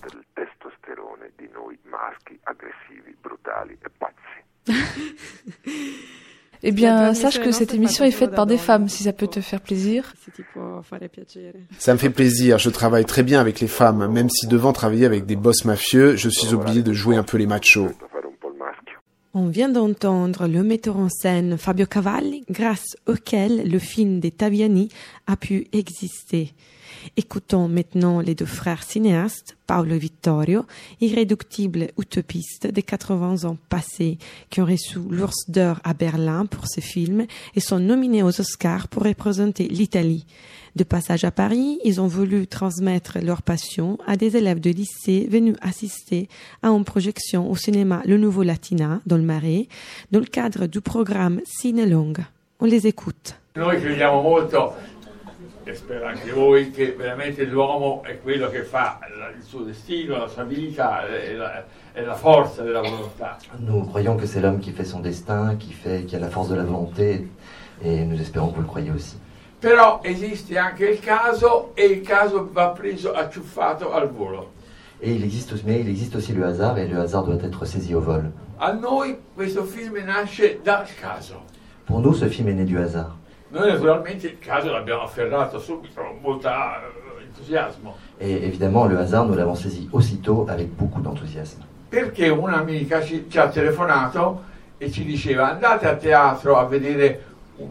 Eh bien, sache que cette émission est faite par des femmes, si ça peut te faire plaisir. Ça me fait plaisir, je travaille très bien avec les femmes, même si devant travailler avec des boss mafieux, je suis obligé de jouer un peu les machos. On vient d'entendre le metteur en scène Fabio Cavalli, grâce auquel le film des Taviani a pu exister. Écoutons maintenant les deux frères cinéastes, Paolo Vittorio, irréductible utopiste des 80 ans passés, qui ont reçu l'Ours d'Or à Berlin pour ce film et sont nominés aux Oscars pour représenter l'Italie. De passage à Paris, ils ont voulu transmettre leur passion à des élèves de lycée venus assister à une projection au cinéma Le Nouveau Latina, dans le Marais, dans le cadre du programme Cinelong. On les écoute. Noi crediamo molto, e spero anche voi, che veramente l'uomo è quello che fa il suo destino, la sua vita e la forza della volontà. Nous croyons que c'est l'homme qui fait son destin, qui a la force de la volonté, et nous espérons que vous le croyez aussi. Però esiste anche il caso e il caso va preso acciuffato al volo. Et il existe aussi le hasard et le hasard doit être saisi au vol. A noi questo film nasce dal caso. Pour nous, ce film est né du hasard. Noi naturalmente il caso l'abbiamo afferrato subito con molto entusiasmo. Et évidemment, le hasard, nous l'avons saisi aussitôt avec beaucoup d'enthousiasme. Perché un'amica ci ha telefonato e ci diceva andate a teatro a vedere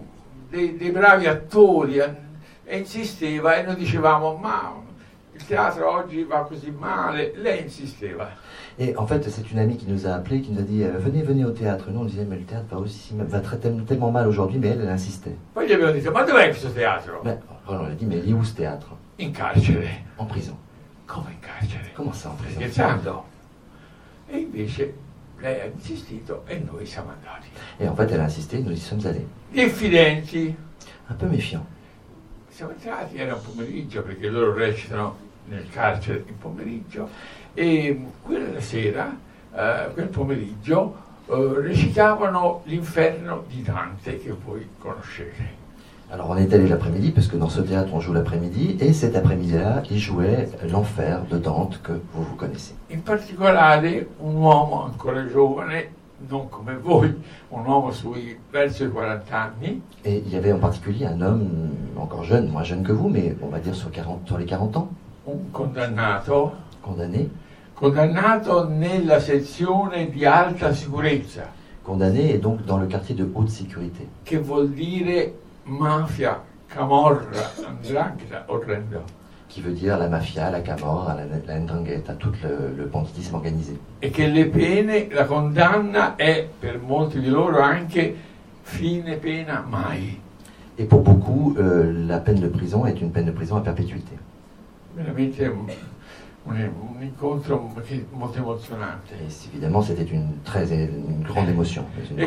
dei bravi attori e insisteva e noi dicevamo ma il teatro oggi va così male, lei insisteva. Et en fait, c'est une amie qui nous a appelé, qui nous a dit venez au théâtre. Nous on disait mais le théâtre va tellement mal aujourd'hui, mais elle insistait. Poi gli abbiamo detto ma dov'è questo teatro? Mais alors, on a dit mais il est où ce théâtre? In carcere. En prison. Come in carcere? Comment ça en prison? Scherzando. E invece lei ha insistito e noi siamo andati. Et en fait, elle a insisté, nous y sommes allés. Diffidenti. Un peu méfiants. Siamo entrati, era un pomeriggio perché loro recitano nel carcere il pomeriggio e quella sera, quel pomeriggio, recitavano l'Inferno di Dante che voi conoscete. Alors on est allé l'après-midi, parce que dans ce théâtre on joue l'après-midi, et cet après-midi-là, il jouait l'Enfer de Dante que vous connaissez. In particolare un uomo ancora giovane, non come voi, un uomo verso i 40 anni. Et il y avait en particulier un homme encore jeune, moins jeune que vous, mais on va dire sur les 40 ans. Un condannato. Condamné. Condannato nella sezione di alta sicurezza. Condamné et donc dans le quartier de haute sécurité. Che vuol dire mafia, camorra, 'ndrangheta, orrendo. Qui veut dire la mafia, la camorra, la 'ndrangheta, tout le banditisme organisé. E che le pene, la condanna è per molti di loro anche fine pena mai. Et pour beaucoup, la peine de prison est une peine de prison à perpétuité. Veramente un incontro molto emozionante. Et évidemment, c'était une grande émotion. E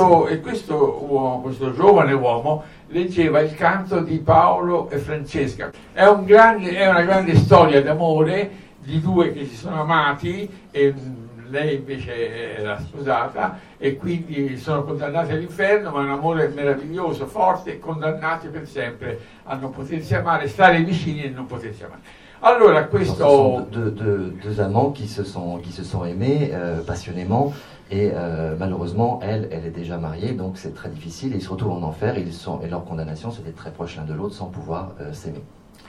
questo giovane uomo leggeva il canto di Paolo e Francesca. È una grande storia d'amore di due che si sono amati e lei invece era sposata e quindi sono condannati all'inferno, ma è un amore meraviglioso, forte, condannati per sempre a non potersi amare, stare vicini e non potersi amare. Allora, questo... Deux amants qui se sont aimés passionnément et malheureusement elle est déjà mariée, donc c'est très difficile et ils se retrouvent en enfer et leur condamnation c'était très proche l'un de l'autre sans pouvoir s'aimer.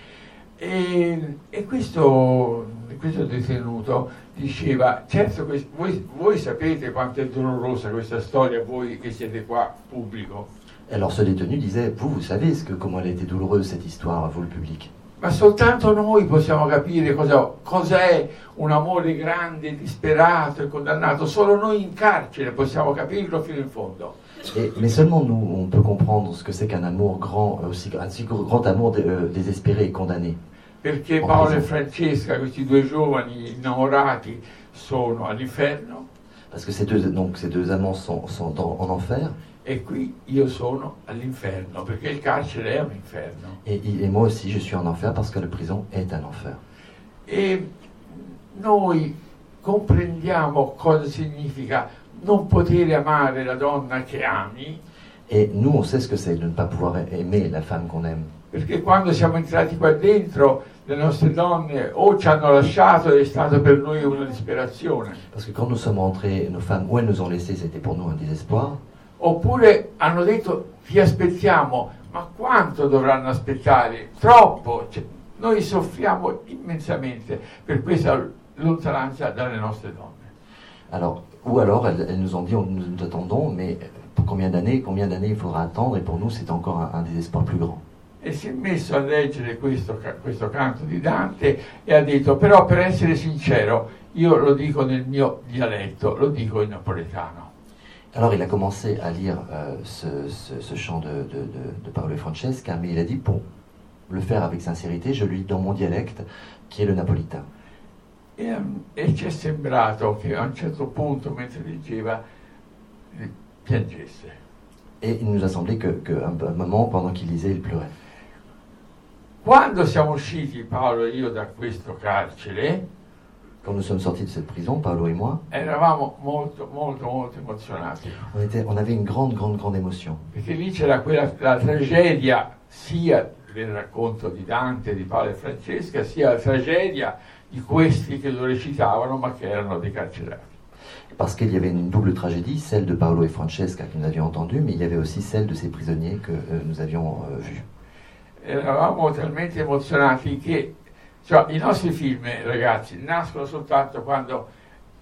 E questo detenuto diceva, certo voi sapete quanto è dolorosa questa storia, voi che siete qua pubblico. Alors ce détenu disait, vous savez comment elle a été douloureuse cette histoire, vous le public. Ma soltanto noi possiamo capire cos'è un amore grande, disperato e condannato. Solo noi in carcere possiamo capirlo fino in fondo. Mais seulement nous, on peut comprendre ce que c'est qu'un amour grand, un si grand amour désespéré et condamné. Perché Paolo e Francesca, questi due giovani innamorati, sono all'inferno. Parce que ces deux amants sont en enfer. E qui io sono all'inferno, perché il carcere è un inferno. Et moi aussi, je suis en enfer parce que la prison est un enfer. E noi comprendiamo cosa significa non poter amare la donna che ami. Et nous, on sait ce que c'est de ne pas pouvoir aimer la femme qu'on aime. Perché quando siamo entrati qua dentro, le nostre donne o ci hanno lasciato ed è stato per noi una disperazione. Parce que quand nous sommes rentrés, nos femmes, ou elles nous ont laissés, c'était pour nous un désespoir. Oppure hanno detto ti aspettiamo, ma quanto dovranno aspettare? Troppo! Noi soffriamo immensamente per questa lontananza dalle nostre donne. Alors elles nous ont dit nous attendons, mais pour combien d'années il faudra attendre, et pour nous c'est encore un désespoir plus grand. E si è messo a leggere questo canto di Dante e ha detto, però per essere sincero, io lo dico nel mio dialetto, lo dico in napoletano. Alors il a commencé à lire ce chant de Paolo e Francesca, mais il a dit, pour le faire avec sincérité, je le lis dans mon dialecte, qui est le napolitain. E ci è sembrato che a un certo punto, mentre leggeva, piangesse. Et il nous a semblé qu'à un moment, pendant qu'il lisait, il pleurait. Quando siamo usciti, Paolo e io, da questo carcere, quand nous sommes sortis de cette prison, Paolo et moi, eravamo molto emozionati. On avait une grande émotion. Perché lì c'era la tragedia sia del racconto di Dante, di Paolo e Francesca, sia la tragedia di questi che lo recitavano ma che erano dei carcerati. Parce qu'il y avait une double tragédie, celle de Paolo et Francesca que nous avions entendue, mais il y avait aussi celle de ces prisonniers que nous avions vus. Eravamo talmente emozionati che i nostri film, ragazzi, nascono soltanto quando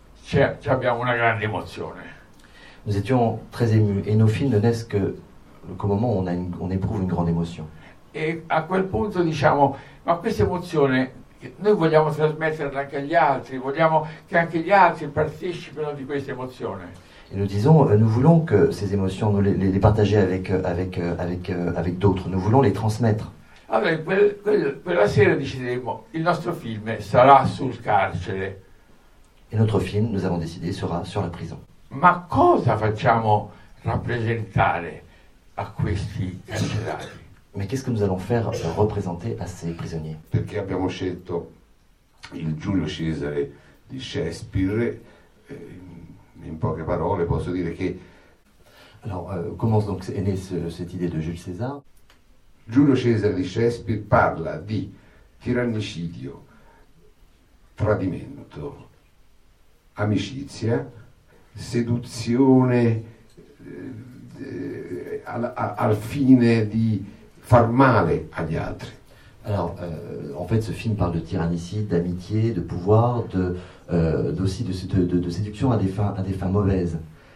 abbiamo una grande emozione. Nous étions très émus et nos films ne naissent que qu'au moment où on éprouve une grande émotion. E a quel punto diciamo, ma questa emozione noi vogliamo trasmetterla anche agli altri, vogliamo che anche gli altri partecipino di questa emozione. Et nous disons, nous voulons que ces émotions, nous les partager avec d'autres, nous voulons les transmettre. Allora, quella sera decidemmo, il nostro film sarà sul carcere. Et notre film, nous avons décidé, sera sur la prison. Ma cosa facciamo rappresentare a questi carcerati? Mais qu'est-ce que nous allons faire représenter à ces prisonniers? Perché abbiamo scelto il Giulio Cesare di Shakespeare, in poche parole posso dire che... Alors, comment donc est née cette idée de Jules César? Giulio Cesare di Shakespeare parla di tirannicidio, tradimento, amicizia, seduzione al fine di far male agli altri. Alors, en fait, ce film parle de tyrannicide, d'amitié, de pouvoir, aussi de séduction à des fins mauvaises.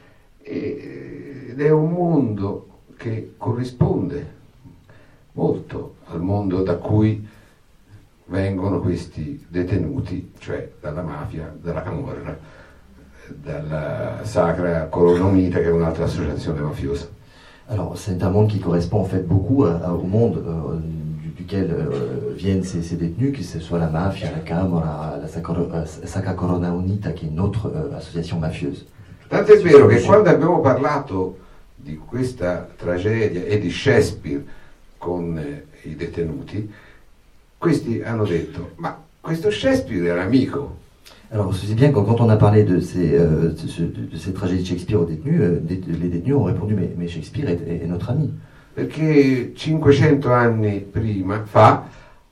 Ed è un mondo che corrisponde molto al mondo da cui vengono questi detenuti, cioè dalla mafia, dalla camorra, dalla Sacra Corona Unita, che è un'altra associazione mafiosa. Alors, c'est un monde qui correspond en fait beaucoup au monde duquel viennent ces détenus, que ce soit la mafia, la Camorra, la Sacra Corona Unita, qui est une autre association mafieuse. Tanto è vero che quando abbiamo parlato di questa tragedia e di Shakespeare con i detenuti, questi hanno detto, ma questo Shakespeare era amico. Alors, c'est bien que quand on a parlé de ces tragédies de Shakespeare aux détenus, les détenus ont répondu, mais Shakespeare est notre ami. Perché 500 anni fa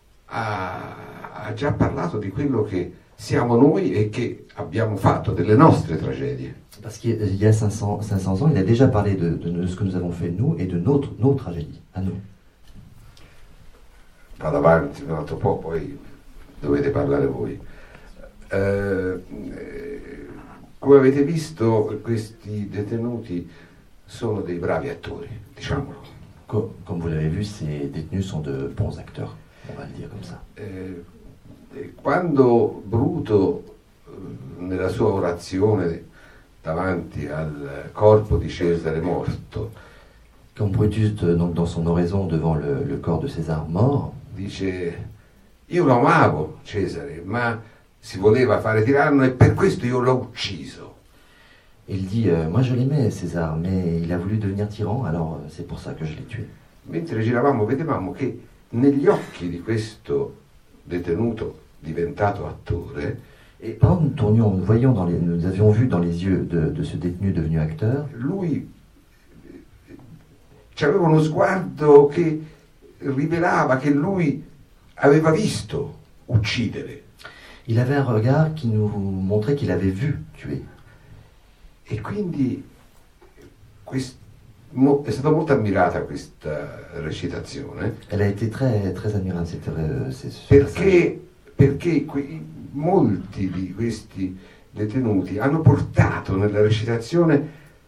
ha già parlato di quello che siamo noi e che abbiamo fatto, delle nostre tragedie. Parce qu'il y a 500 ans, il a déjà parlé de ce que nous avons fait nous et de nos tragédies, à nous. Vado avanti un altro po', poi dovete parlare voi. Come avete visto, questi detenuti sono dei bravi attori, diciamolo. Comme vous l'avez vu, ces détenus sont de bons acteurs, on va le dire comme ça. Quando Bruto, nella sua orazione davanti al corpo di Cesare morto, quand Brutus, donc dans son oraison devant le corps de César mort, dice: io lo amavo Cesare, ma si voleva fare tiranno e per questo io l'ho ucciso. Il dit, moi je l'aimais César, mais il a voulu devenir tyran, alors c'est pour ça que je l'ai tué. Mentre giravamo vedevamo che negli occhi di questo detenuto diventato attore, et pendant que nous tournions, nous avions vu dans les yeux de ce détenu devenu acteur, lui c'aveva uno sguardo che rivelava che lui aveva visto uccidere. Il avait un regard qui nous montrait qu'il avait vu tuer. E quindi è stata molto ammirata questa recitazione. Elle a été très ammirata perché molti di questi detenuti hanno portato nella recitazione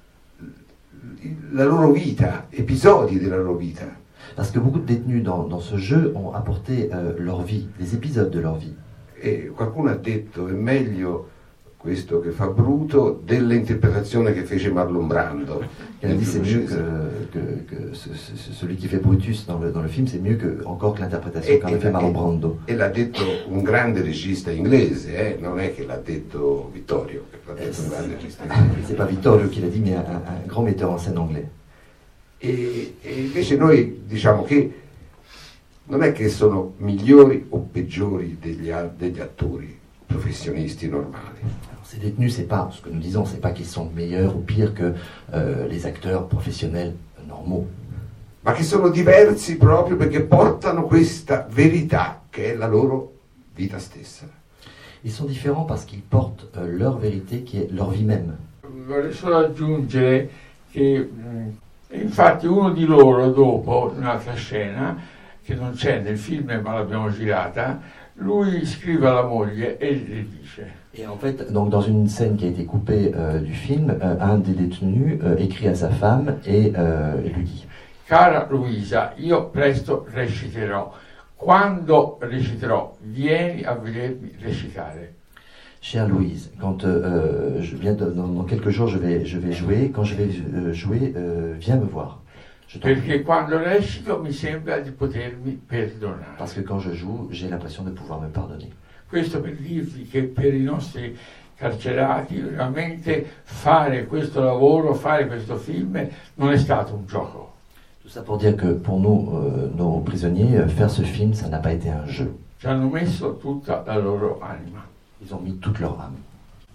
la loro vita, episodi della loro vita. Parce que beaucoup de détenus dans ce jeu ont apporté leur vie, des épisodes de leur vie. E qualcuno ha detto, è meglio questo che fa Bruto dell'interpretazione che fece Marlon Brando. Il a dit c'est mieux que celui qui fait Brutus dans le film, c'est mieux encore que l'interprétation qu'a fait Marlon Brando. E l'ha detto un grande regista inglese, non è che l'ha detto Vittorio, che l'ha detto un grande regista inglese. C'est pas Vittorio qui l'a dit, mais un grand metteur en scène anglais. E invece noi diciamo che non è che sono migliori o peggiori degli attori professionisti normali. Alors, ces détenus, c'est pas ce que nous disons, c'est pas qu'ils sont meilleurs ou pires que les acteurs professionnels normaux. Ma che sono diversi proprio perché portano questa verità che è la loro vita stessa. Ils sont différents parce qu'ils portent leur vérité qui est leur vie même. Vorrei solo aggiungere che infatti uno di loro dopo, in un'altra scena, che non c'è nel film ma l'abbiamo girata, lui scrive alla moglie e gli dice. Et en fait, donc dans une scène qui a été coupée du film, un des détenus écrit à sa femme et lui dit. cara Luisa, io presto reciterò. Quando reciterò, vieni a vedermi recitare. Chère Louise, quand dans quelques jours je vais jouer, quand je vais jouer, viens me voir. Perché quando recito mi sembra di potermi perdonare. Parce que quand je joue, j'ai l'impression de pouvoir me pardonner. Questo per dirvi che per i nostri carcerati veramente fare questo lavoro, fare questo film non è stato un gioco. Tout ça pour dire que pour nous, nos prisonniers, faire ce film, ça n'a pas été un jeu. Ci hanno messo tutta la loro anima. Ils ont mis toute leur âme.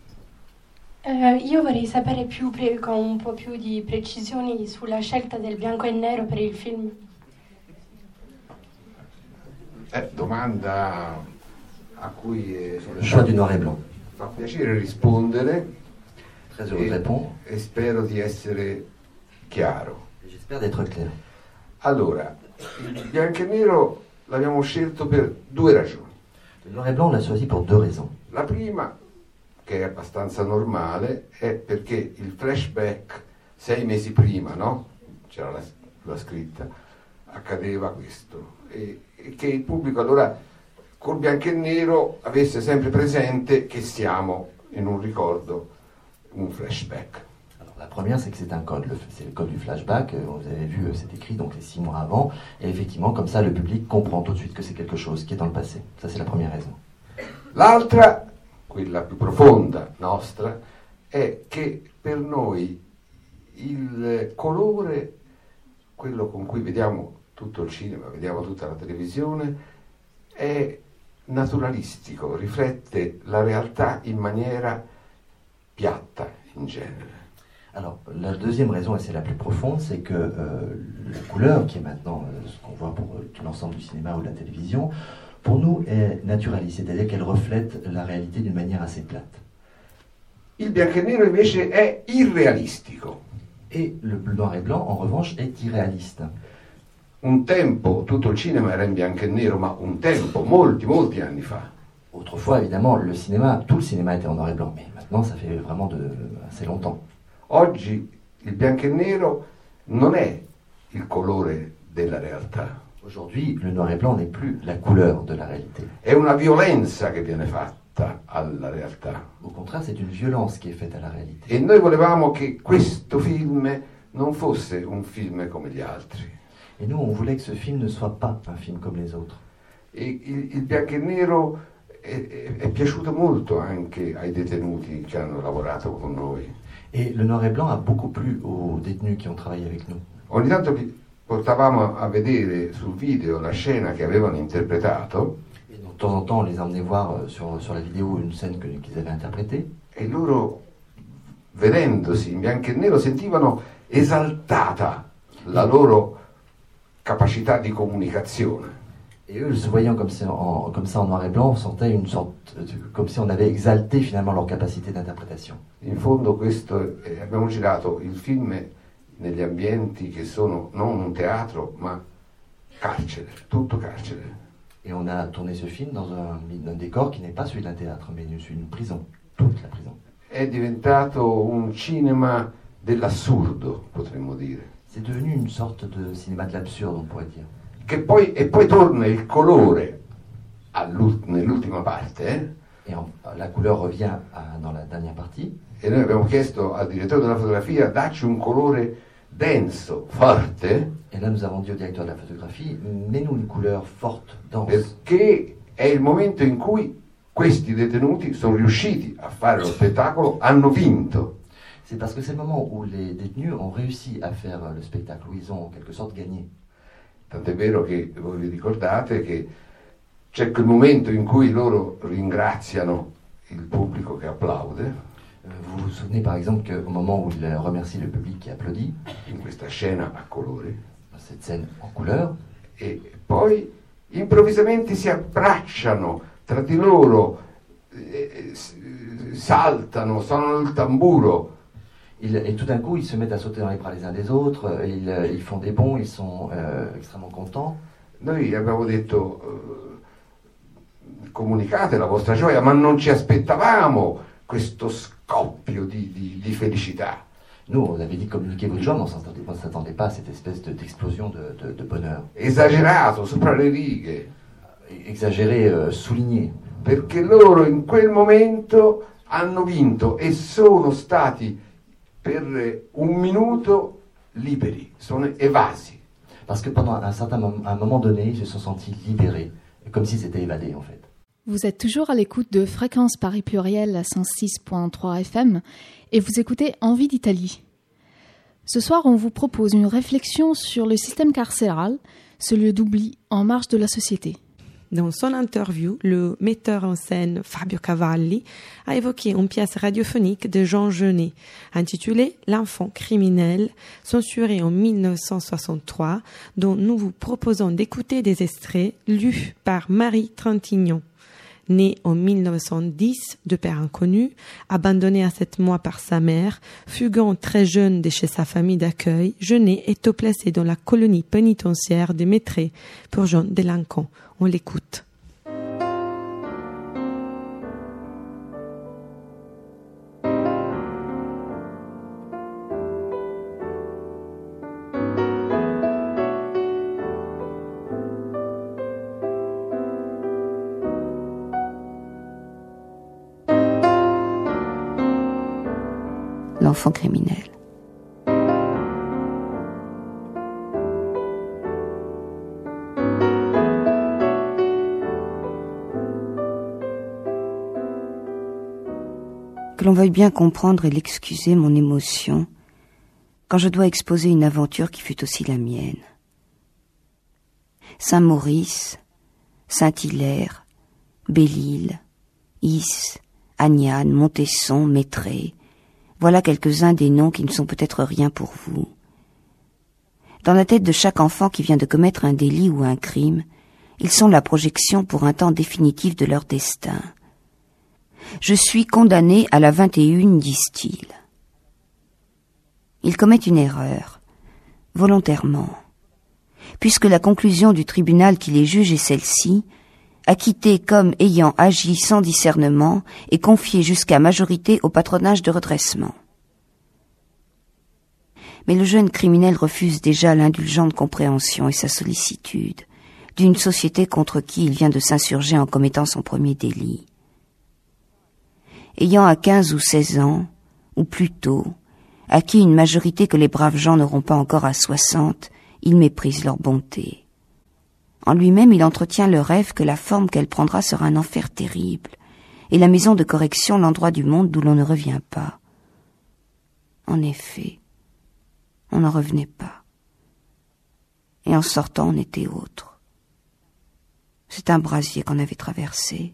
Io vorrei sapere con un po' più di precisioni sulla scelta del bianco e nero per il film. Domanda a cui le choix du noir et blanc. Fa piacere rispondere. Très heureux de répondre. E spero di essere chiaro. J'espère d'être clair. Allora, il bianco e nero l'abbiamo scelto per due ragioni. Le noir et blanc, on l'a choisi pour deux raisons. La prima, che è abbastanza normale, è perché il flashback 6 mesi prima, no? C'era la scritta, accadeva questo. E che il pubblico allora col bianco e nero avesse sempre presente che siamo in un ricordo, un flashback. Alors, la première, c'est que c'est un code, c'est le code du flashback, vous avez vu, c'est écrit donc les 6 mois avant, et effectivement, comme ça, le public comprend tout de suite que c'est quelque chose qui est dans le passé. Ça, c'est la première raison. L'altra, quella più profonda nostra, è che per noi il colore, quello con cui vediamo tutto il cinema, vediamo tutta la televisione, è naturalistico, riflette la realtà in maniera piatta in genere. Alors, la deuxième raison, et c'est la plus profonde, c'est que la couleur, qui est maintenant ce qu'on voit pour tout l'ensemble du cinéma ou de la télévision, pour nous est naturaliste, c'est-à-dire qu'elle reflète la réalité d'une manière assez plate. Il bianco e nero invece è irrealistico. Et le noir et blanc, en revanche, est irréaliste. Un tempo tutto il cinema era in bianco e nero, ma un tempo, molti anni fa. Autrefois, évidemment, tout le cinéma était en noir et blanc, mais maintenant, ça fait vraiment assez longtemps. Oggi il bianco e nero non è il colore della realtà. Aujourd'hui, le noir et blanc n'est plus la couleur de la réalité. È una violenza che viene fatta alla realtà. Au contraire, c'est une violence qui est faite à la réalité. E noi volevamo che questo film non fosse un film come gli altri. Et nous, on voulait que ce film ne soit pas un film comme les autres. E il bianco e nero è piaciuto molto anche ai detenuti che hanno lavorato con noi. Et le noir et blanc a beaucoup plu aux détenus qui ont travaillé avec nous. Ogni tanto portavamo a vedere sul video la scena che avevano interpretato. Et de temps en temps, on les emmenait voir sur la vidéo une scène qu'ils avaient interprétée. E loro, vedendosi in bianco e nero, sentivano esaltata la loro capacità di comunicazione. Et eux, se voyant comme ça en noir et blanc, on sentait une sorte, comme si on avait exalté finalement leur capacité d'interprétation. In fondo abbiamo girato il film negli ambienti che sono non un teatro, ma carcere, tutto carcere. Et on a tourné ce film dans un décor qui n'est pas celui d'un théâtre, mais une prison, toute la prison. È diventato un cinema dell'assurdo, potremmo dire. C'est devenu une sorte de cinéma de l'absurde, on pourrait dire. E poi torna il colore nell'ultima parte. Et la couleur revient dans la dernière partie. E noi abbiamo chiesto al direttore della fotografia, dacci un colore denso, forte. Et là, nous avons dit au directeur de la photographie, mets-nous une couleur forte, dense. Perché è il momento in cui questi detenuti sono riusciti a fare lo spettacolo, hanno vinto. C'est parce que c'est le moment où les détenus ont réussi à faire le spectacle, où ils ont en quelque sorte gagné. Tant'è vero che voi vi ricordate che c'è quel momento in cui loro ringraziano il pubblico che applaude. Vous vous souvenez par exemple qu'au moment où il remercie le public qui applaudit, in questa scena a colori, cette scène en couleur, e poi improvvisamente si abbracciano tra di loro, saltano, suonano il tamburo. Et tout d'un coup, ils se mettent à sauter dans les bras les uns des autres, ils font des bonds, ils sont extrêmement contents. Noi abbiamo detto, comunicate la vostra gioia, ma non ci aspettavamo questo scoppio di felicità. Nous, on avait dit communiquer votre joie, mais on ne s'attendait pas à cette espèce d'explosion de bonheur. Esagerato, sopra le righe. Exagéré, souligné. Perché loro in quel momento hanno vinto e sono stati per un minuto liberi, sono evasi. Parce que pendant un moment donné, ils se sont sentis libérés, comme s'ils étaient évadés en fait. Vous êtes toujours à l'écoute de Fréquence Paris Pluriel à 106.3 FM et vous écoutez Envie d'Italie. Ce soir, on vous propose une réflexion sur le système carcéral, ce lieu d'oubli en marge de la société. Dans son interview, le metteur en scène Fabio Cavalli a évoqué une pièce radiophonique de Jean Genet, intitulée L'enfant criminel, censurée en 1963, dont nous vous proposons d'écouter des extraits lus par Marie Trintignant. Né en 1910 de père inconnu, abandonné à 7 mois par sa mère, fuguant très jeune de chez sa famille d'accueil, Genet est placé dans la colonie pénitentiaire de Métré pour jeunes délinquants. On l'écoute. L'enfant criminel. Que l'on veuille bien comprendre et l'excuser mon émotion quand je dois exposer une aventure qui fut aussi la mienne. Saint-Maurice, Saint-Hilaire, Belle-Île, Is, Agnane, Montesson, Métré, voilà quelques-uns des noms qui ne sont peut-être rien pour vous. Dans la tête de chaque enfant qui vient de commettre un délit ou un crime, ils sont la projection pour un temps définitif de leur destin. Je suis condamné à la 21, disent-ils. Ils commettent une erreur, volontairement, puisque la conclusion du tribunal qui les juge est celle-ci, acquittés comme ayant agi sans discernement et confiés jusqu'à majorité au patronage de redressement. Mais le jeune criminel refuse déjà l'indulgente compréhension et sa sollicitude d'une société contre qui il vient de s'insurger en commettant son premier délit. Ayant à 15 ou 16 ans, ou plus tôt, acquis une majorité que les braves gens n'auront pas encore à 60, il méprise leur bonté. En lui-même, il entretient le rêve que la forme qu'elle prendra sera un enfer terrible, et la maison de correction l'endroit du monde d'où l'on ne revient pas. En effet, on n'en revenait pas. Et en sortant, on était autre. C'est un brasier qu'on avait traversé.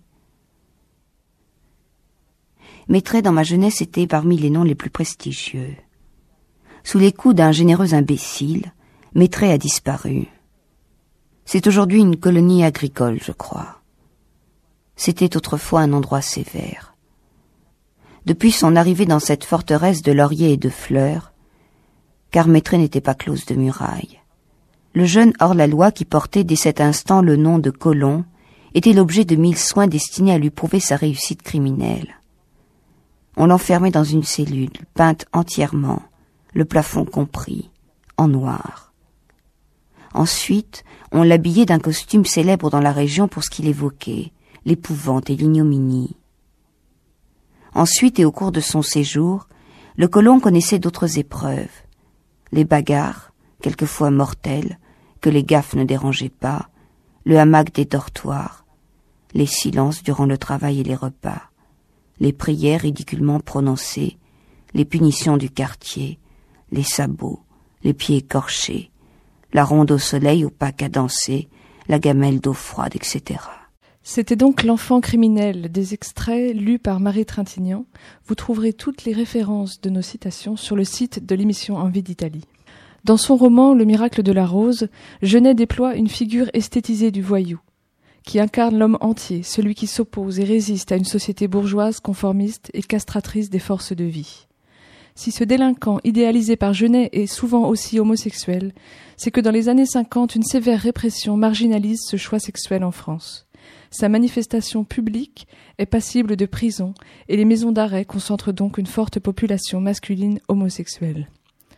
Métré dans ma jeunesse était parmi les noms les plus prestigieux. Sous les coups d'un généreux imbécile, Métré a disparu. C'est aujourd'hui une colonie agricole, je crois. C'était autrefois un endroit sévère. Depuis son arrivée dans cette forteresse de lauriers et de fleurs, car Métré n'était pas close de murailles, le jeune hors-la-loi qui portait dès cet instant le nom de Colomb était l'objet de 1000 soins destinés à lui prouver sa réussite criminelle. On l'enfermait dans une cellule, peinte entièrement, le plafond compris, en noir. Ensuite, on l'habillait d'un costume célèbre dans la région pour ce qu'il évoquait, l'épouvante et l'ignominie. Ensuite, et au cours de son séjour, le colon connaissait d'autres épreuves, les bagarres, quelquefois mortelles, que les gaffes ne dérangeaient pas, le hamac des dortoirs, les silences durant le travail et les repas, les prières ridiculement prononcées, les punitions du quartier, les sabots, les pieds écorchés, la ronde au soleil au pas cadencé, la gamelle d'eau froide, etc. C'était donc L'enfant criminel, des extraits lus par Marie Trintignant. Vous trouverez toutes les références de nos citations sur le site de l'émission Envie d'Italie. Dans son roman Le miracle de la rose, Genet déploie une figure esthétisée du voyou, qui incarne l'homme entier, celui qui s'oppose et résiste à une société bourgeoise, conformiste et castratrice des forces de vie. Si ce délinquant idéalisé par Genet est souvent aussi homosexuel, c'est que dans les années 50, une sévère répression marginalise ce choix sexuel en France. Sa manifestation publique est passible de prison et les maisons d'arrêt concentrent donc une forte population masculine homosexuelle.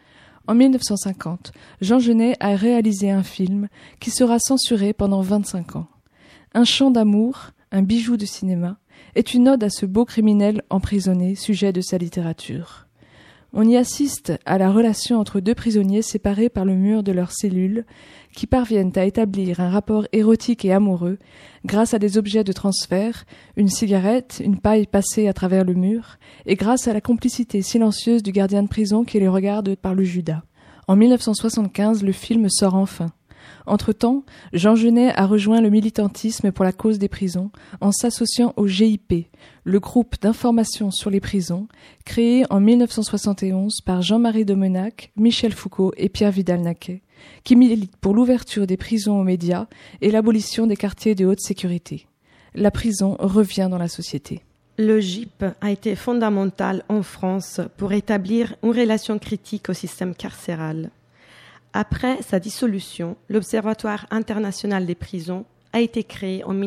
En 1950, Jean Genet a réalisé un film qui sera censuré pendant 25 ans. Un chant d'amour, un bijou de cinéma, est une ode à ce beau criminel emprisonné, sujet de sa littérature. On y assiste à la relation entre deux prisonniers séparés par le mur de leur cellule, qui parviennent à établir un rapport érotique et amoureux grâce à des objets de transfert, une cigarette, une paille passée à travers le mur, et grâce à la complicité silencieuse du gardien de prison qui les regarde par le judas. En 1975, le film sort enfin. Entre-temps, Jean Genet a rejoint le militantisme pour la cause des prisons en s'associant au GIP, le groupe d'information sur les prisons, créé en 1971 par Jean-Marie Domenac, Michel Foucault et Pierre Vidal-Naquet, qui milite pour l'ouverture des prisons aux médias et l'abolition des quartiers de haute sécurité. La prison revient dans la société. Le GIP a été fondamental en France pour établir une relation critique au système carcéral. Après sa dissolution, l'Observatoire international des prisons a été créé en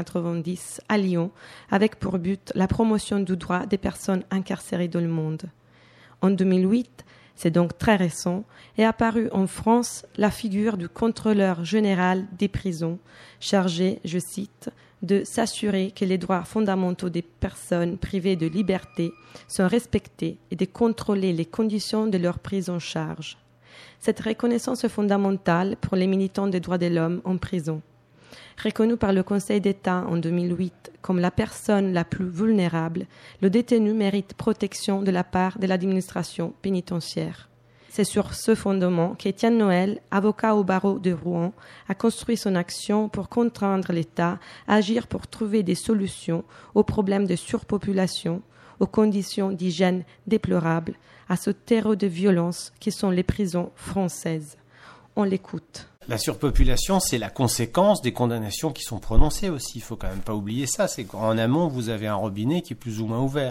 1990 à Lyon avec pour but la promotion du droit des personnes incarcérées dans le monde. En 2008, c'est donc très récent, est apparue en France la figure du contrôleur général des prisons, chargé, je cite, de s'assurer que les droits fondamentaux des personnes privées de liberté sont respectés et de contrôler les conditions de leur prise en charge. Cette reconnaissance est fondamentale pour les militants des droits de l'homme en prison. Reconnu par le Conseil d'État en 2008 comme la personne la plus vulnérable, le détenu mérite protection de la part de l'administration pénitentiaire. C'est sur ce fondement qu'Étienne Noël, avocat au barreau de Rouen, a construit son action pour contraindre l'État à agir pour trouver des solutions aux problèmes de surpopulation, aux conditions d'hygiène déplorables, à ce terreau de violence qui sont les prisons françaises. On l'écoute. La surpopulation, c'est la conséquence des condamnations qui sont prononcées aussi. Il ne faut quand même pas oublier ça. C'est qu'en amont, vous avez un robinet qui est plus ou moins ouvert.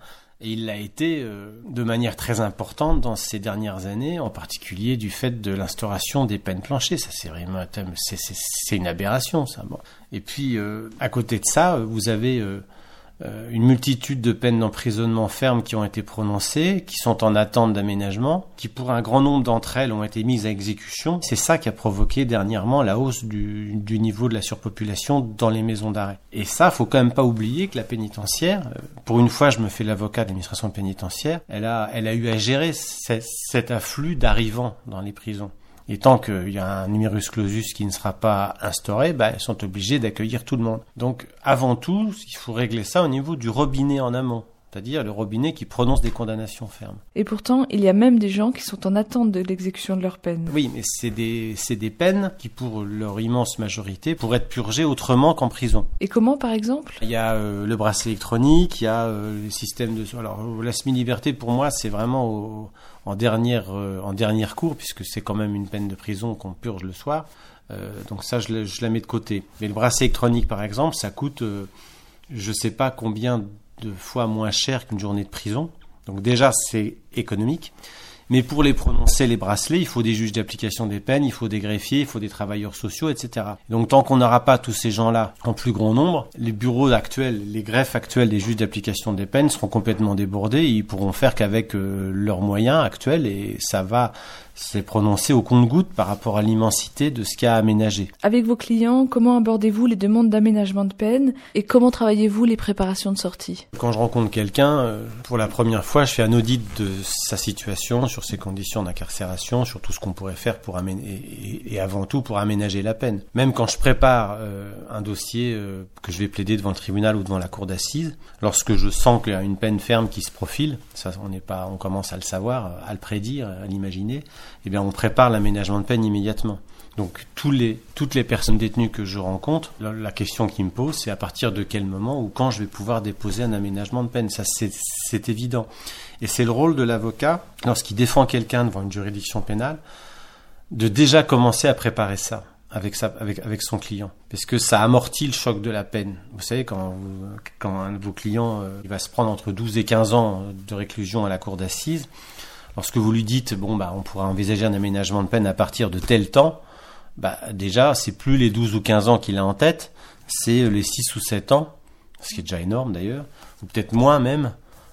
Et il l'a été de manière très importante dans ces dernières années, en particulier du fait de l'instauration des peines planchées. Ça, c'est vraiment c'est une aberration, ça. Bon. Et puis, à côté de ça, vous avez une multitude de peines d'emprisonnement fermes qui ont été prononcées, qui sont en attente d'aménagement, qui pour un grand nombre d'entre elles ont été mises à exécution. C'est ça qui a provoqué dernièrement la hausse du niveau de la surpopulation dans les maisons d'arrêt. Et ça, faut quand même pas oublier que la pénitentiaire, pour une fois je me fais l'avocat de l'administration pénitentiaire, elle a eu à gérer cet afflux d'arrivants dans les prisons. Et tant qu'il y a un numerus clausus qui ne sera pas instauré, ils sont obligés d'accueillir tout le monde. Donc, avant tout, il faut régler ça au niveau du robinet en amont, c'est-à-dire le robinet qui prononce des condamnations fermes. Et pourtant, il y a même des gens qui sont en attente de l'exécution de leur peine. Oui, mais c'est des peines qui, pour leur immense majorité, pourraient être purgées autrement qu'en prison. Et comment, par exemple ? Il y a le bracelet électronique, il y a le système de... Alors, la semi-liberté, pour moi, c'est vraiment en dernière cour, puisque c'est quand même une peine de prison qu'on purge le soir. Donc ça, je la mets de côté. Mais le bracelet électronique, par exemple, ça coûte, je sais pas combien de fois moins cher qu'une journée de prison. Donc déjà, c'est économique. Mais pour les prononcer, les bracelets, il faut des juges d'application des peines, il faut des greffiers, il faut des travailleurs sociaux, etc. Donc tant qu'on n'aura pas tous ces gens-là en plus grand nombre, les bureaux actuels, les greffes actuelles des juges d'application des peines seront complètement débordés. Ils pourront faire qu'avec leurs moyens actuels, et ça va se prononcer au compte-gouttes par rapport à l'immensité de ce qu'il y a à aménager. Avec vos clients, comment abordez-vous les demandes d'aménagement de peine et comment travaillez-vous les préparations de sortie ? Quand je rencontre quelqu'un, pour la première fois, je fais un audit de sa situation, sur ses conditions d'incarcération, sur tout ce qu'on pourrait faire pour et avant tout pour aménager la peine. Même quand je prépare un dossier que je vais plaider devant le tribunal ou devant la cour d'assises, lorsque je sens qu'il y a une peine ferme qui se profile, ça on commence à le savoir, à le prédire, à l'imaginer, eh bien on prépare l'aménagement de peine immédiatement. Donc toutes les personnes détenues que je rencontre, la question qui me pose, c'est à partir de quel moment ou quand je vais pouvoir déposer un aménagement de peine. Ça, c'est évident. Et c'est le rôle de l'avocat, lorsqu'il défend quelqu'un devant une juridiction pénale, de déjà commencer à préparer ça avec son client. Parce que ça amortit le choc de la peine. Vous savez, quand un de vos clients il va se prendre entre 12 et 15 ans de réclusion à la cour d'assises, lorsque vous lui dites, on pourra envisager un aménagement de peine à partir de tel temps, déjà, c'est plus les 12 ou 15 ans qu'il a en tête, c'est les 6 ou 7 ans, ce qui est déjà énorme d'ailleurs, ou peut-être moins même,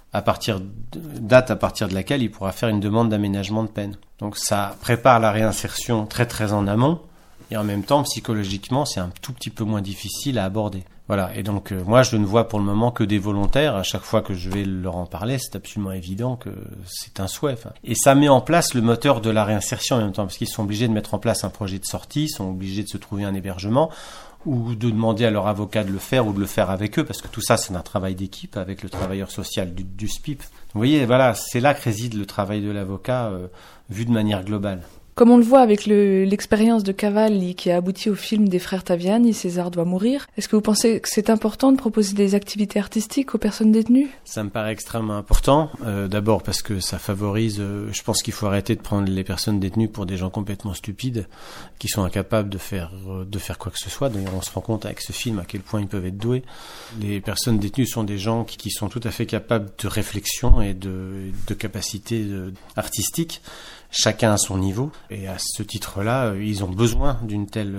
date à partir de laquelle il pourra faire une demande d'aménagement de peine. Donc ça prépare la réinsertion très très en amont, et en même temps, psychologiquement, c'est un tout petit peu moins difficile à aborder. Voilà, et donc moi je ne vois pour le moment que des volontaires. À chaque fois que je vais leur en parler, c'est absolument évident que c'est un souhait. Et ça met en place le moteur de la réinsertion en même temps, parce qu'ils sont obligés de mettre en place un projet de sortie, ils sont obligés de se trouver un hébergement, ou de demander à leur avocat de le faire, ou de le faire avec eux, parce que tout ça c'est un travail d'équipe avec le travailleur social du SPIP. Donc, vous voyez, voilà, c'est là que réside le travail de l'avocat vu de manière globale. Comme on le voit avec l'expérience de Cavalli qui a abouti au film des frères Taviani, César doit mourir, est-ce que vous pensez que c'est important de proposer des activités artistiques aux personnes détenues ? Ça me paraît extrêmement important. D'abord parce que ça favorise, je pense qu'il faut arrêter de prendre les personnes détenues pour des gens complètement stupides, qui sont incapables de faire quoi que ce soit. D'ailleurs, on se rend compte avec ce film à quel point ils peuvent être doués. Les personnes détenues sont des gens qui sont tout à fait capables de réflexion et de capacités artistiques. Chacun à son niveau, et à ce titre-là, ils ont besoin d'une telle,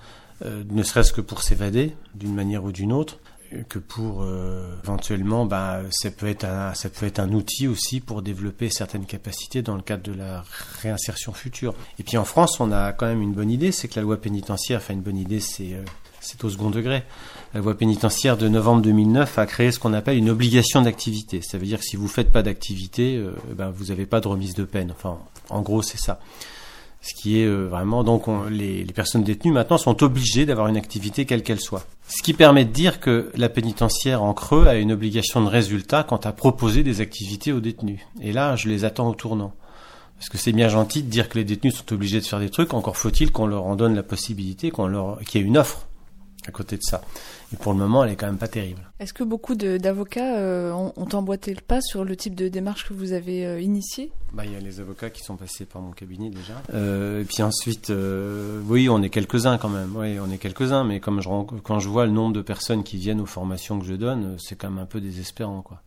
ne serait-ce que pour s'évader d'une manière ou d'une autre, que pour éventuellement, ça peut être un outil aussi pour développer certaines capacités dans le cadre de la réinsertion future. Et puis en France, on a quand même une bonne idée, c'est que la loi pénitentiaire, une bonne idée, c'est au second degré. La loi pénitentiaire de novembre 2009 a créé ce qu'on appelle une obligation d'activité. Ça veut dire que si vous ne faites pas d'activité, vous n'avez pas de remise de peine. Enfin, en gros, c'est ça. Ce qui est vraiment... Donc, les personnes détenues, maintenant, sont obligées d'avoir une activité quelle qu'elle soit. Ce qui permet de dire que la pénitentiaire, en creux, a une obligation de résultat quant à proposer des activités aux détenus. Et là, je les attends au tournant. Parce que c'est bien gentil de dire que les détenus sont obligés de faire des trucs, encore faut-il qu'on leur en donne la possibilité, qu'il y ait une offre à côté de ça. Et pour le moment, elle est quand même pas terrible. Est-ce que beaucoup d'avocats ont emboîté le pas sur le type de démarche que vous avez initiée ? Il y a les avocats qui sont passés par mon cabinet déjà. Et puis ensuite, oui, on est quelques-uns quand même. Oui, on est quelques-uns, mais quand je vois le nombre de personnes qui viennent aux formations que je donne, c'est quand même un peu désespérant, quoi.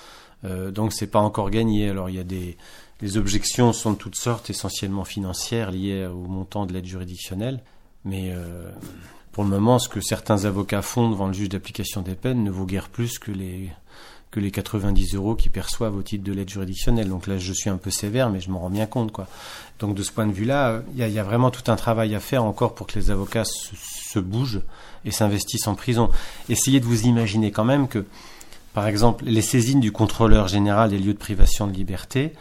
Donc c'est pas encore gagné. Alors il y a les objections sont de toutes sortes, essentiellement financières, liées au montant de l'aide juridictionnelle, mais pour le moment, ce que certains avocats font devant le juge d'application des peines ne vaut guère plus que les 90 € qu'ils perçoivent au titre de l'aide juridictionnelle. Donc là, je suis un peu sévère, mais je m'en rends bien compte, quoi. Donc de ce point de vue-là, il y a vraiment tout un travail à faire encore pour que les avocats se bougent et s'investissent en prison. Essayez de vous imaginer quand même que, par exemple, les saisines du contrôleur général des lieux de privation de liberté,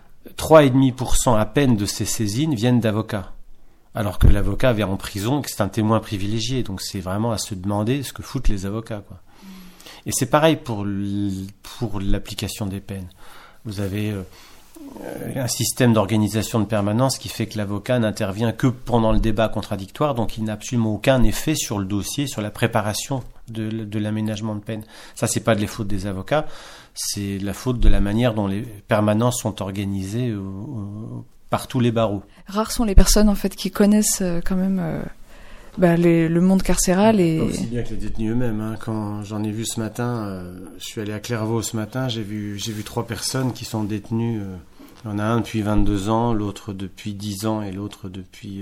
3,5% à peine de ces saisines viennent d'avocats. Alors que l'avocat vient en prison, que c'est un témoin privilégié. Donc c'est vraiment à se demander ce que foutent les avocats, quoi. Et c'est pareil pour l'application des peines. Vous avez un système d'organisation de permanence qui fait que l'avocat n'intervient que pendant le débat contradictoire, donc il n'a absolument aucun effet sur le dossier, sur la préparation de l'aménagement de peine. Ça, c'est pas de la faute des avocats, c'est la faute de la manière dont les permanences sont organisées par tous les barreaux. Rares sont les personnes en fait qui connaissent quand même le monde carcéral et aussi bien que les détenus eux-mêmes. Hein. Quand j'en ai vu ce matin, je suis allé à Clairvaux ce matin, j'ai vu 3 personnes qui sont détenues. Il y en a un depuis 22 ans, l'autre depuis 10 ans et l'autre depuis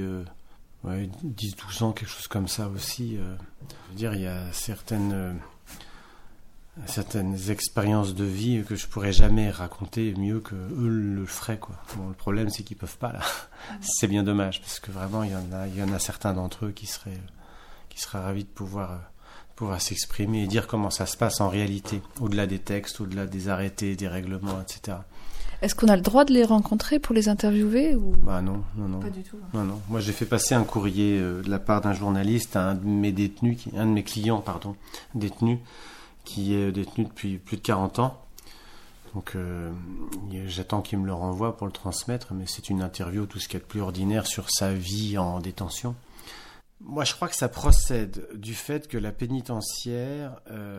10-12 ans, quelque chose comme ça aussi. Je veux dire, il y a certaines expériences de vie que je pourrais jamais raconter mieux que eux le feraient, quoi. Bon, le problème, c'est qu'ils peuvent pas, là. C'est bien dommage, parce que vraiment, il y en a certains d'entre eux qui seraient ravis de pouvoir s'exprimer et dire comment ça se passe en réalité, au-delà des textes, au-delà des arrêtés, des règlements, etc. Est-ce qu'on a le droit de les rencontrer pour les interviewer ou... Non. Pas du tout. Non. Moi, j'ai fait passer un courrier de la part d'un journaliste à un de mes clients, détenu, qui est détenu depuis plus de 40 ans. Donc j'attends qu'il me le renvoie pour le transmettre, mais c'est une interview, tout ce qu'il y a de plus ordinaire sur sa vie en détention. Moi, je crois que ça procède du fait que la pénitentiaire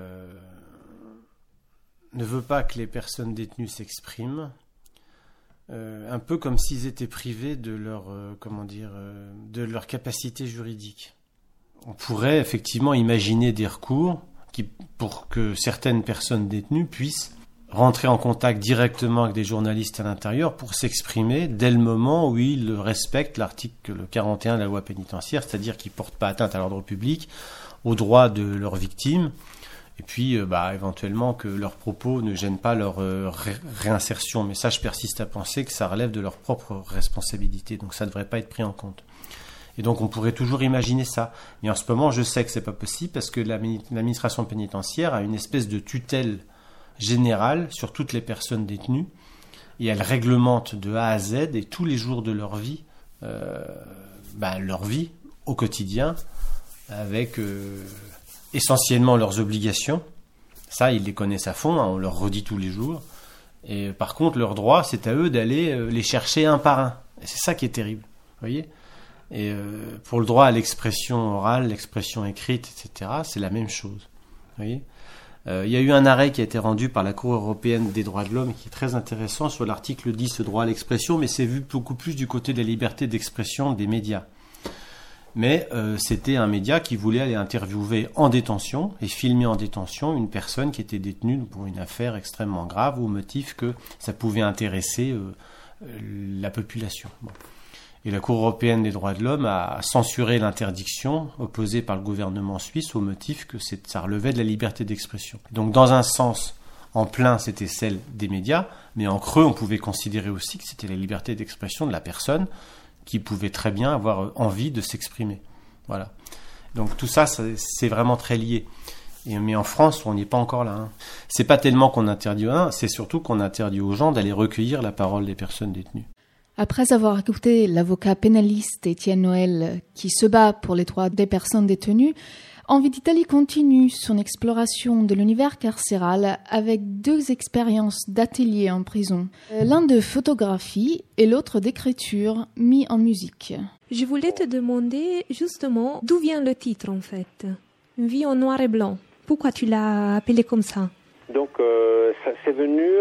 ne veut pas que les personnes détenues s'expriment, un peu comme s'ils étaient privés de de leur capacité juridique. On pourrait effectivement imaginer des recours pour que certaines personnes détenues puissent rentrer en contact directement avec des journalistes à l'intérieur pour s'exprimer dès le moment où ils respectent l'article 41 de la loi pénitentiaire, c'est-à-dire qu'ils ne portent pas atteinte à l'ordre public aux droits de leurs victimes, et puis éventuellement que leurs propos ne gênent pas leur réinsertion. Mais ça, je persiste à penser que ça relève de leur propre responsabilité, donc ça ne devrait pas être pris en compte. Et donc on pourrait toujours imaginer ça. Mais en ce moment, je sais que c'est pas possible parce que l'administration pénitentiaire a une espèce de tutelle générale sur toutes les personnes détenues, et elle réglemente de A à Z et tous les jours de leur vie, leur vie au quotidien, avec essentiellement leurs obligations. Ça, ils les connaissent à fond, on leur redit tous les jours. Et par contre, leurs droits, c'est à eux d'aller les chercher un par un. Et c'est ça qui est terrible, vous voyez. Et pour le droit à l'expression orale, l'expression écrite, etc., c'est la même chose, vous voyez. Il y a eu un arrêt qui a été rendu par la Cour européenne des droits de l'homme qui est très intéressant sur l'article 10, le droit à l'expression, mais c'est vu beaucoup plus du côté de la liberté d'expression des médias. Mais c'était un média qui voulait aller interviewer en détention et filmer en détention une personne qui était détenue pour une affaire extrêmement grave au motif que ça pouvait intéresser la population. Bon. Et la Cour européenne des droits de l'homme a censuré l'interdiction opposée par le gouvernement suisse au motif que ça relevait de la liberté d'expression. Donc dans un sens, en plein, c'était celle des médias, mais en creux, on pouvait considérer aussi que c'était la liberté d'expression de la personne qui pouvait très bien avoir envie de s'exprimer. Voilà. Donc tout ça, c'est vraiment très lié. Mais en France, on n'y est pas encore là. Hein. C'est pas tellement qu'on interdit c'est surtout qu'on interdit aux gens d'aller recueillir la parole des personnes détenues. Après avoir écouté l'avocat pénaliste Étienne Noël qui se bat pour les droits des personnes détenues, Envie d'Italie continue son exploration de l'univers carcéral avec 2 expériences d'atelier en prison. L'un de photographie et l'autre d'écriture mis en musique. Je voulais te demander justement d'où vient le titre en fait. Une vie en noir et blanc. Pourquoi tu l'as appelé comme ça? Donc ça c'est venu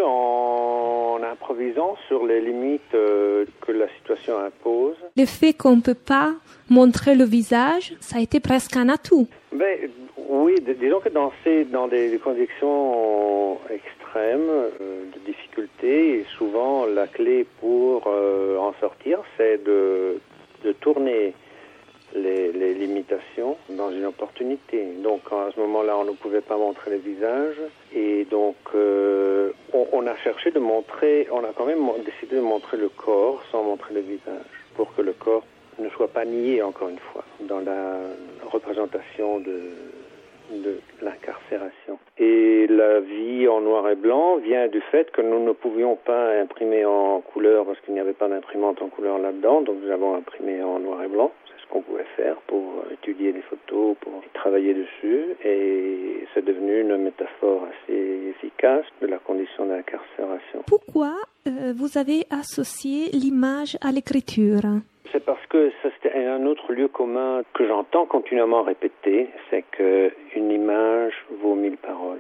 en improvisant sur les limites que la situation impose. Le fait qu'on ne peut pas montrer le visage, ça a été presque un atout. Oui, disons que dans des conditions extrêmes de difficulté, et souvent la clé pour en sortir, c'est de tourner les limitations dans une opportunité. Donc à ce moment-là, on ne pouvait pas montrer les visages et donc on a cherché de montrer, on a quand même décidé de montrer le corps sans montrer le visage pour que le corps ne soit pas nié encore une fois dans la représentation de l'incarcération. Et la vie en noir et blanc vient du fait que nous ne pouvions pas imprimer en couleur parce qu'il n'y avait pas d'imprimante en couleur là-dedans, donc nous avons imprimé en noir et blanc. Qu'on pouvait faire pour étudier les photos, pour travailler dessus, et c'est devenu une métaphore assez efficace de la condition d'incarcération. Pourquoi vous avez associé l'image à l'écriture? C'est parce que ça, c'était un autre lieu commun que j'entends continuellement répéter, c'est qu'une image vaut 1000 paroles.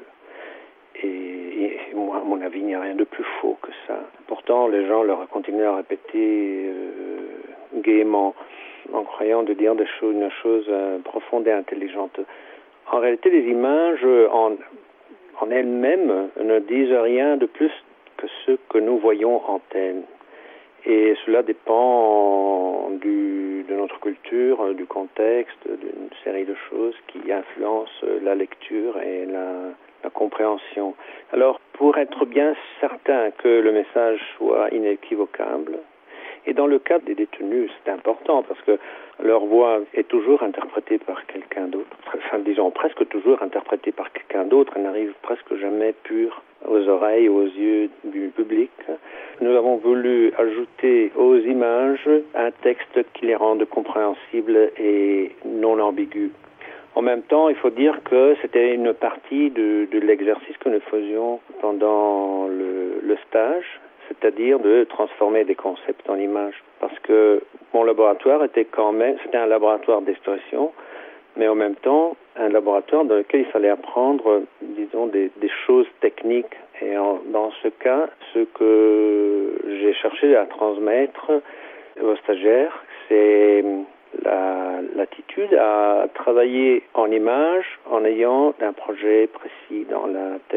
Et moi, à mon avis, il n'y a rien de plus faux que ça. Pourtant, les gens leur continuent à répéter gaiement, en croyant de dire une chose profonde et intelligente. En réalité, les images en elles-mêmes ne disent rien de plus que ce que nous voyons en telles. Et cela dépend de notre culture, du contexte, d'une série de choses qui influencent la lecture et la compréhension. Alors, pour être bien certain que le message soit inéquivocable, et dans le cas des détenus, c'est important parce que leur voix est toujours interprétée par quelqu'un d'autre. Enfin, disons, presque toujours interprétée par quelqu'un d'autre. Elle n'arrive presque jamais pure aux oreilles, aux yeux du public. Nous avons voulu ajouter aux images un texte qui les rende compréhensibles et non ambigus. En même temps, il faut dire que c'était une partie de l'exercice que nous faisions pendant le stage, c'est-à-dire de transformer des concepts en images. Parce que mon laboratoire c'était un laboratoire d'expression, mais en même temps, un laboratoire dans lequel il fallait apprendre, disons, des choses techniques. Et dans ce cas, ce que j'ai cherché à transmettre aux stagiaires, c'est l'attitude à travailler en images en ayant un projet précis dans la tête.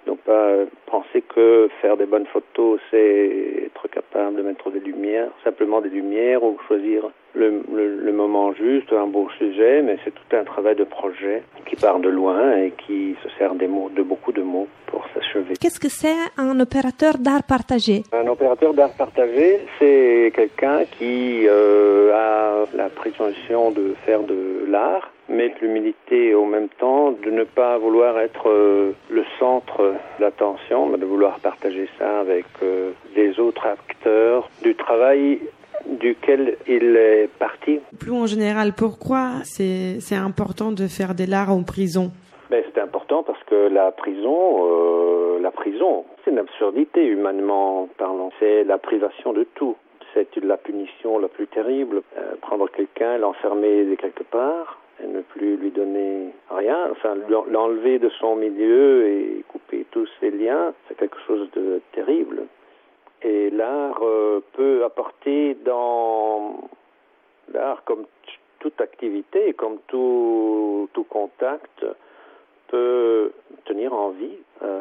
Donc pas penser que faire des bonnes photos, c'est être capable de mettre des lumières, simplement des lumières, ou choisir le moment juste, un beau sujet, mais c'est tout un travail de projet qui part de loin et qui se sert de beaucoup de mots pour s'achever. Qu'est-ce que c'est un opérateur d'art partagé? Un opérateur d'art partagé, c'est quelqu'un qui a la prétention de faire de l'art, mais l'humilité au même temps de ne pas vouloir être le centre d'attention, mais de vouloir partager ça avec les autres acteurs du travail duquel il est parti. Plus en général, pourquoi c'est important de faire de l'art en prison? C'est important parce que la prison, c'est une absurdité humainement parlant. C'est la privation de tout. C'est la punition la plus terrible. Prendre quelqu'un, l'enfermer quelque part, et ne plus lui donner rien, enfin l'enlever de son milieu et couper tous ses liens, c'est quelque chose de terrible. Et l'art peut apporter dans l'art, comme toute activité, comme tout contact, peut tenir en vie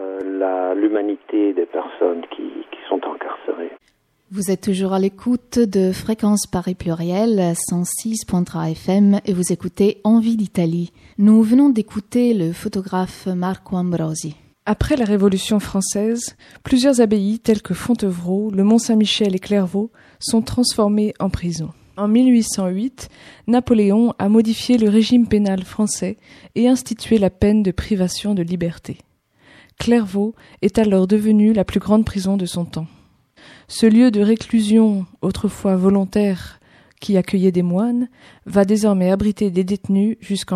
l'humanité des personnes qui sont incarcérées. Vous êtes toujours à l'écoute de Fréquence Paris Pluriel 106.3 FM et vous écoutez Envie d'Italie. Nous venons d'écouter le photographe Marco Ambrosi. Après la Révolution française, plusieurs abbayes telles que Fontevraud, le Mont-Saint-Michel et Clairvaux sont transformées en prison. En 1808, Napoléon a modifié le régime pénal français et institué la peine de privation de liberté. Clairvaux est alors devenue la plus grande prison de son temps. Ce lieu de réclusion, autrefois volontaire, qui accueillait des moines, va désormais abriter des détenus jusqu'en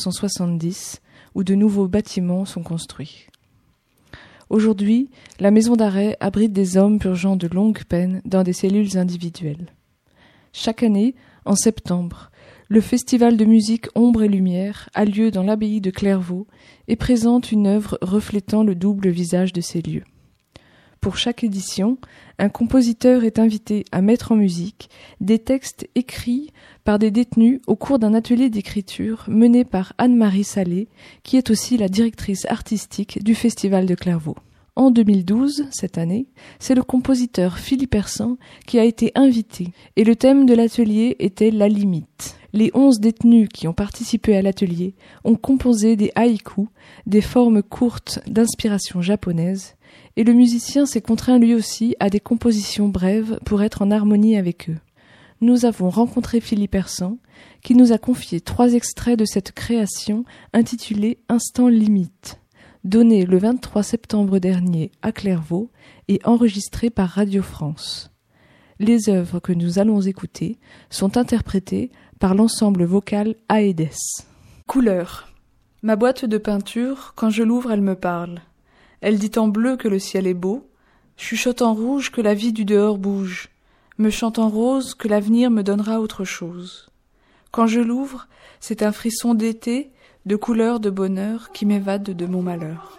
1970, où de nouveaux bâtiments sont construits. Aujourd'hui, la maison d'arrêt abrite des hommes purgeant de longues peines dans des cellules individuelles. Chaque année, en septembre, le festival de musique Ombre et Lumière a lieu dans l'abbaye de Clairvaux et présente une œuvre reflétant le double visage de ces lieux. Pour chaque édition, un compositeur est invité à mettre en musique des textes écrits par des détenus au cours d'un atelier d'écriture mené par Anne-Marie Salé, qui est aussi la directrice artistique du Festival de Clairvaux. En 2012, cette année, c'est le compositeur Philippe Hersan qui a été invité et le thème de l'atelier était la limite. Les 11 détenus qui ont participé à l'atelier ont composé des haïkus, des formes courtes d'inspiration japonaise, et le musicien s'est contraint lui aussi à des compositions brèves pour être en harmonie avec eux. Nous avons rencontré Philippe Hersan, qui nous a confié 3 extraits de cette création intitulée « Instant limite », donnée le 23 septembre dernier à Clairvaux et enregistrée par Radio France. Les œuvres que nous allons écouter sont interprétées par l'ensemble vocal Aedes. Couleur. Ma boîte de peinture, quand je l'ouvre, elle me parle. Elle dit en bleu que le ciel est beau, chuchote en rouge que la vie du dehors bouge, me chante en rose que l'avenir me donnera autre chose. Quand je l'ouvre, c'est un frisson d'été, de couleur, de bonheur qui m'évade de mon malheur.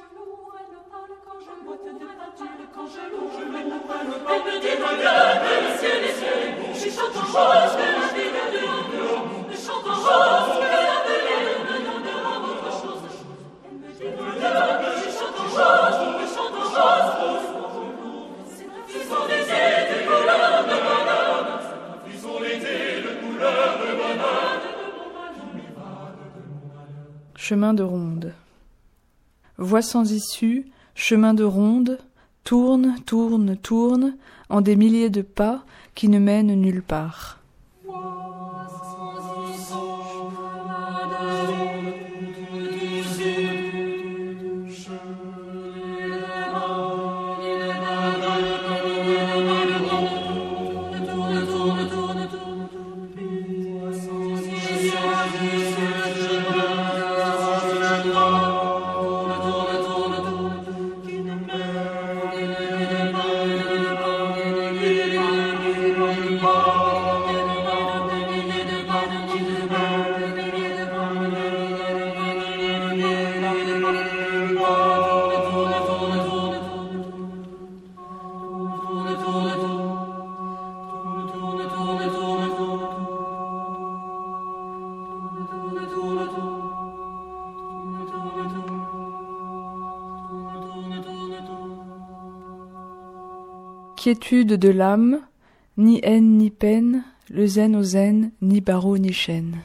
Chemin de ronde. Voie sans issue, chemin de ronde, tourne, tourne, tourne, en des milliers de pas qui ne mènent nulle part. quiétude de l'âme, ni haine ni peine, le zen au zen, ni barreau ni chaîne.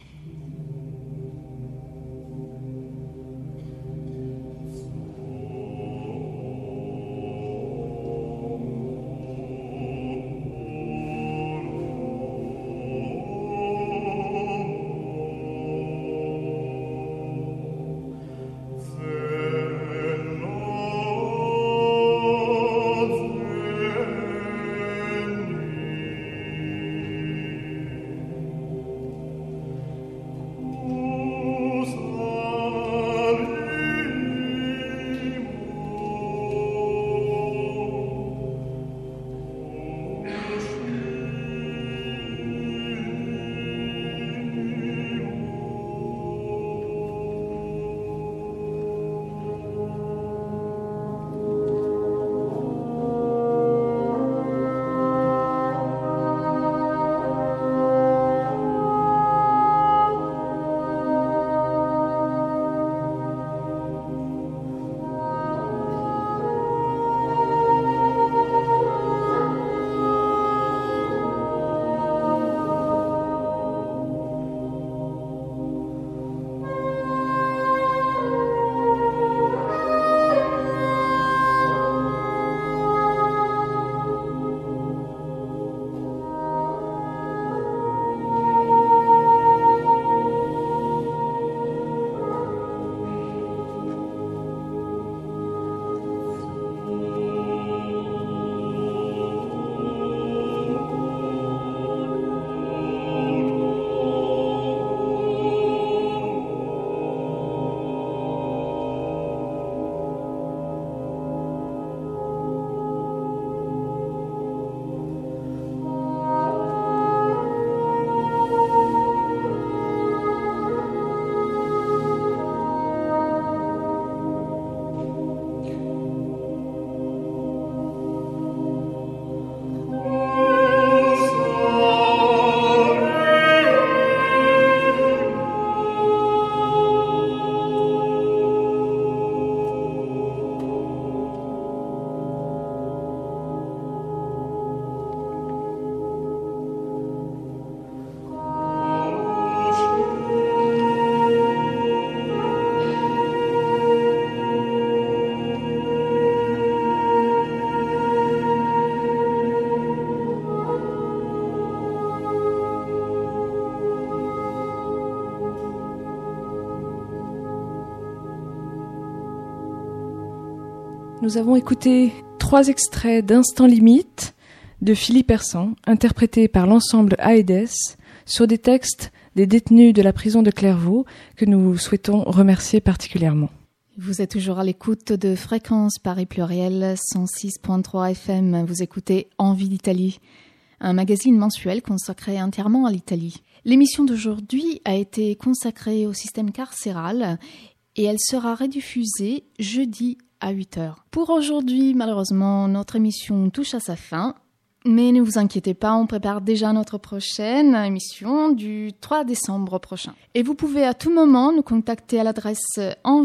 Nous avons écouté 3 extraits d'Instant Limite de Philippe Hersan, interprétés par l'ensemble Aedes, sur des textes des détenus de la prison de Clairvaux, que nous souhaitons remercier particulièrement. Vous êtes toujours à l'écoute de Fréquence Paris Pluriel 106.3 FM. Vous écoutez Envie d'Italie, un magazine mensuel consacré entièrement à l'Italie. L'émission d'aujourd'hui a été consacrée au système carcéral et elle sera rediffusée jeudi à 8h. Pour aujourd'hui, malheureusement, notre émission touche à sa fin. Mais ne vous inquiétez pas, on prépare déjà notre prochaine émission du 3 décembre prochain. Et vous pouvez à tout moment nous contacter à l'adresse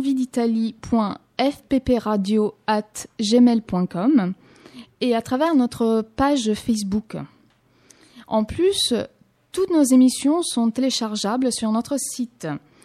enviditalie.fppradio@gmail.com et à travers notre page Facebook. En plus, toutes nos émissions sont téléchargeables sur notre site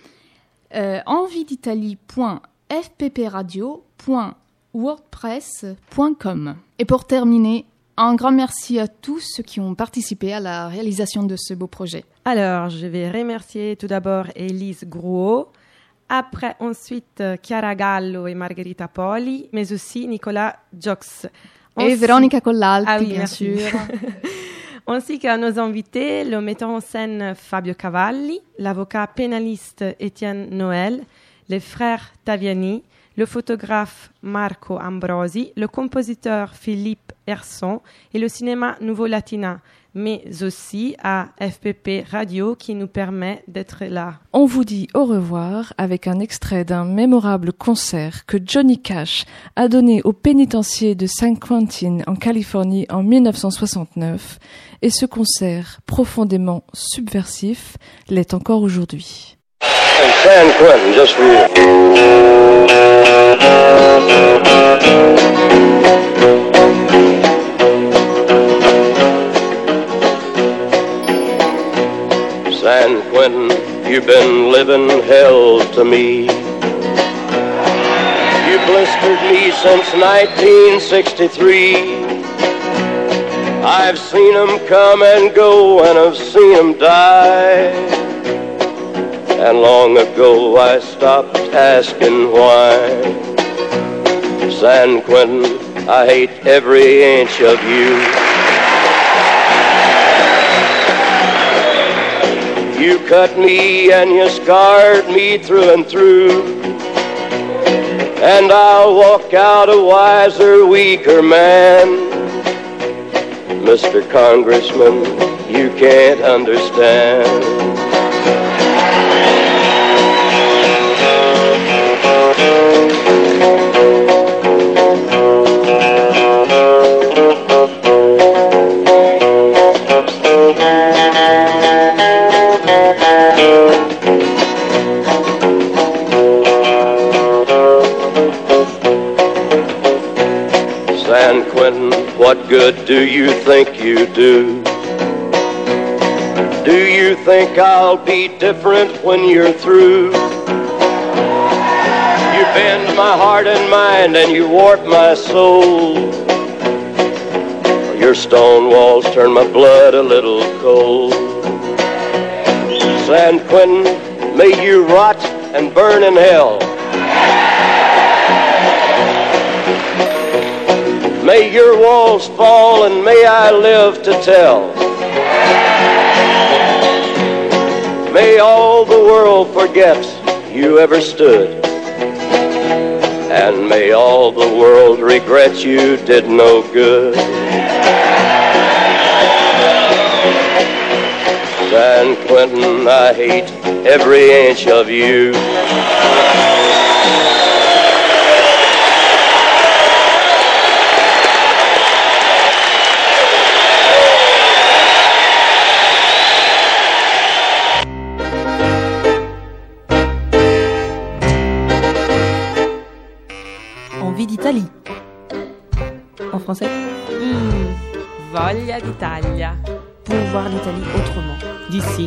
enviditalie.fppradio.wordpress.com. Et pour terminer, un grand merci à tous ceux qui ont participé à la réalisation de ce beau projet. Alors, je vais remercier tout d'abord Élise Grouot, ensuite Chiara Gallo et Margherita Poli, mais aussi Nicolas Jox. Et Veronica Collalti, ah oui, bien merci. sûr. Ainsi qu'à nos invités, le metteur en scène Fabio Cavalli, l'avocat pénaliste Étienne Noël, les frères Taviani, le photographe Marco Ambrosi, le compositeur Philippe Hersan et le cinéma Nouveau Latina, mais aussi à FPP Radio qui nous permet d'être là. On vous dit au revoir avec un extrait d'un mémorable concert que Johnny Cash a donné au pénitencier de San Quentin en Californie en 1969, et ce concert profondément subversif l'est encore aujourd'hui. San Quentin, just for you. You've been living hell to me. You blistered me since 1963. I've seen them come and go, and I've seen them die. And long ago I stopped asking why. San Quentin, I hate every inch of you. You cut me and you scarred me through and through. And I'll walk out a wiser, weaker man. Mr. Congressman, you can't understand. San Quentin, what good do you think you do? Do you think I'll be different when you're through? You bend my heart and mind and you warp my soul. Your stone walls turn my blood a little cold. San Quentin, may you rot and burn in hell. May your walls fall and may I live to tell. May all the world forget you ever stood. And may all the world regret you did no good. San Quentin, I hate every inch of you. Envie d'Italie. En français. Voglia d'Italia. Pour voir l'Italie autrement. D'ici.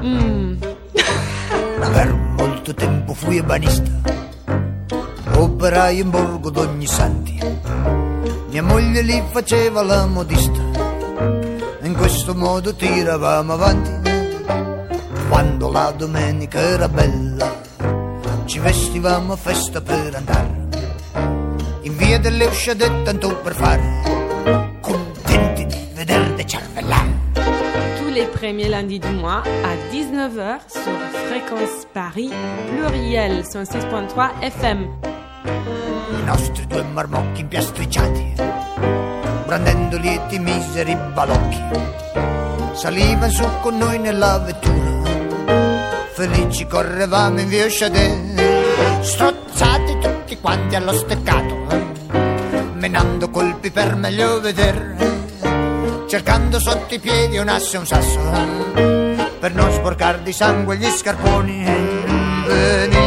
Per molto tempo fui ebanista, operaio in borgo d'ogni santi. Mia moglie lì faceva la modista, in questo modo tiravamo avanti. Quando la domenica era bella, ci vestivamo a festa per andare in via delle Usciadette, tanto per fare contenti di vedere cervellare. Tous les premiers lundis du mois à 19h sur Fréquence Paris, pluriel 106.3 FM. I nostri due marmocchi impiastricciati, brandendo lieti miseri balocchi, salivano su con noi nella vettura, felici correvamo in via Usciadette, strozzati tutti quanti allo steccato, menando colpi per meglio vedere, cercando sotto i piedi un asse e un sasso, per non sporcar di sangue gli scarponi.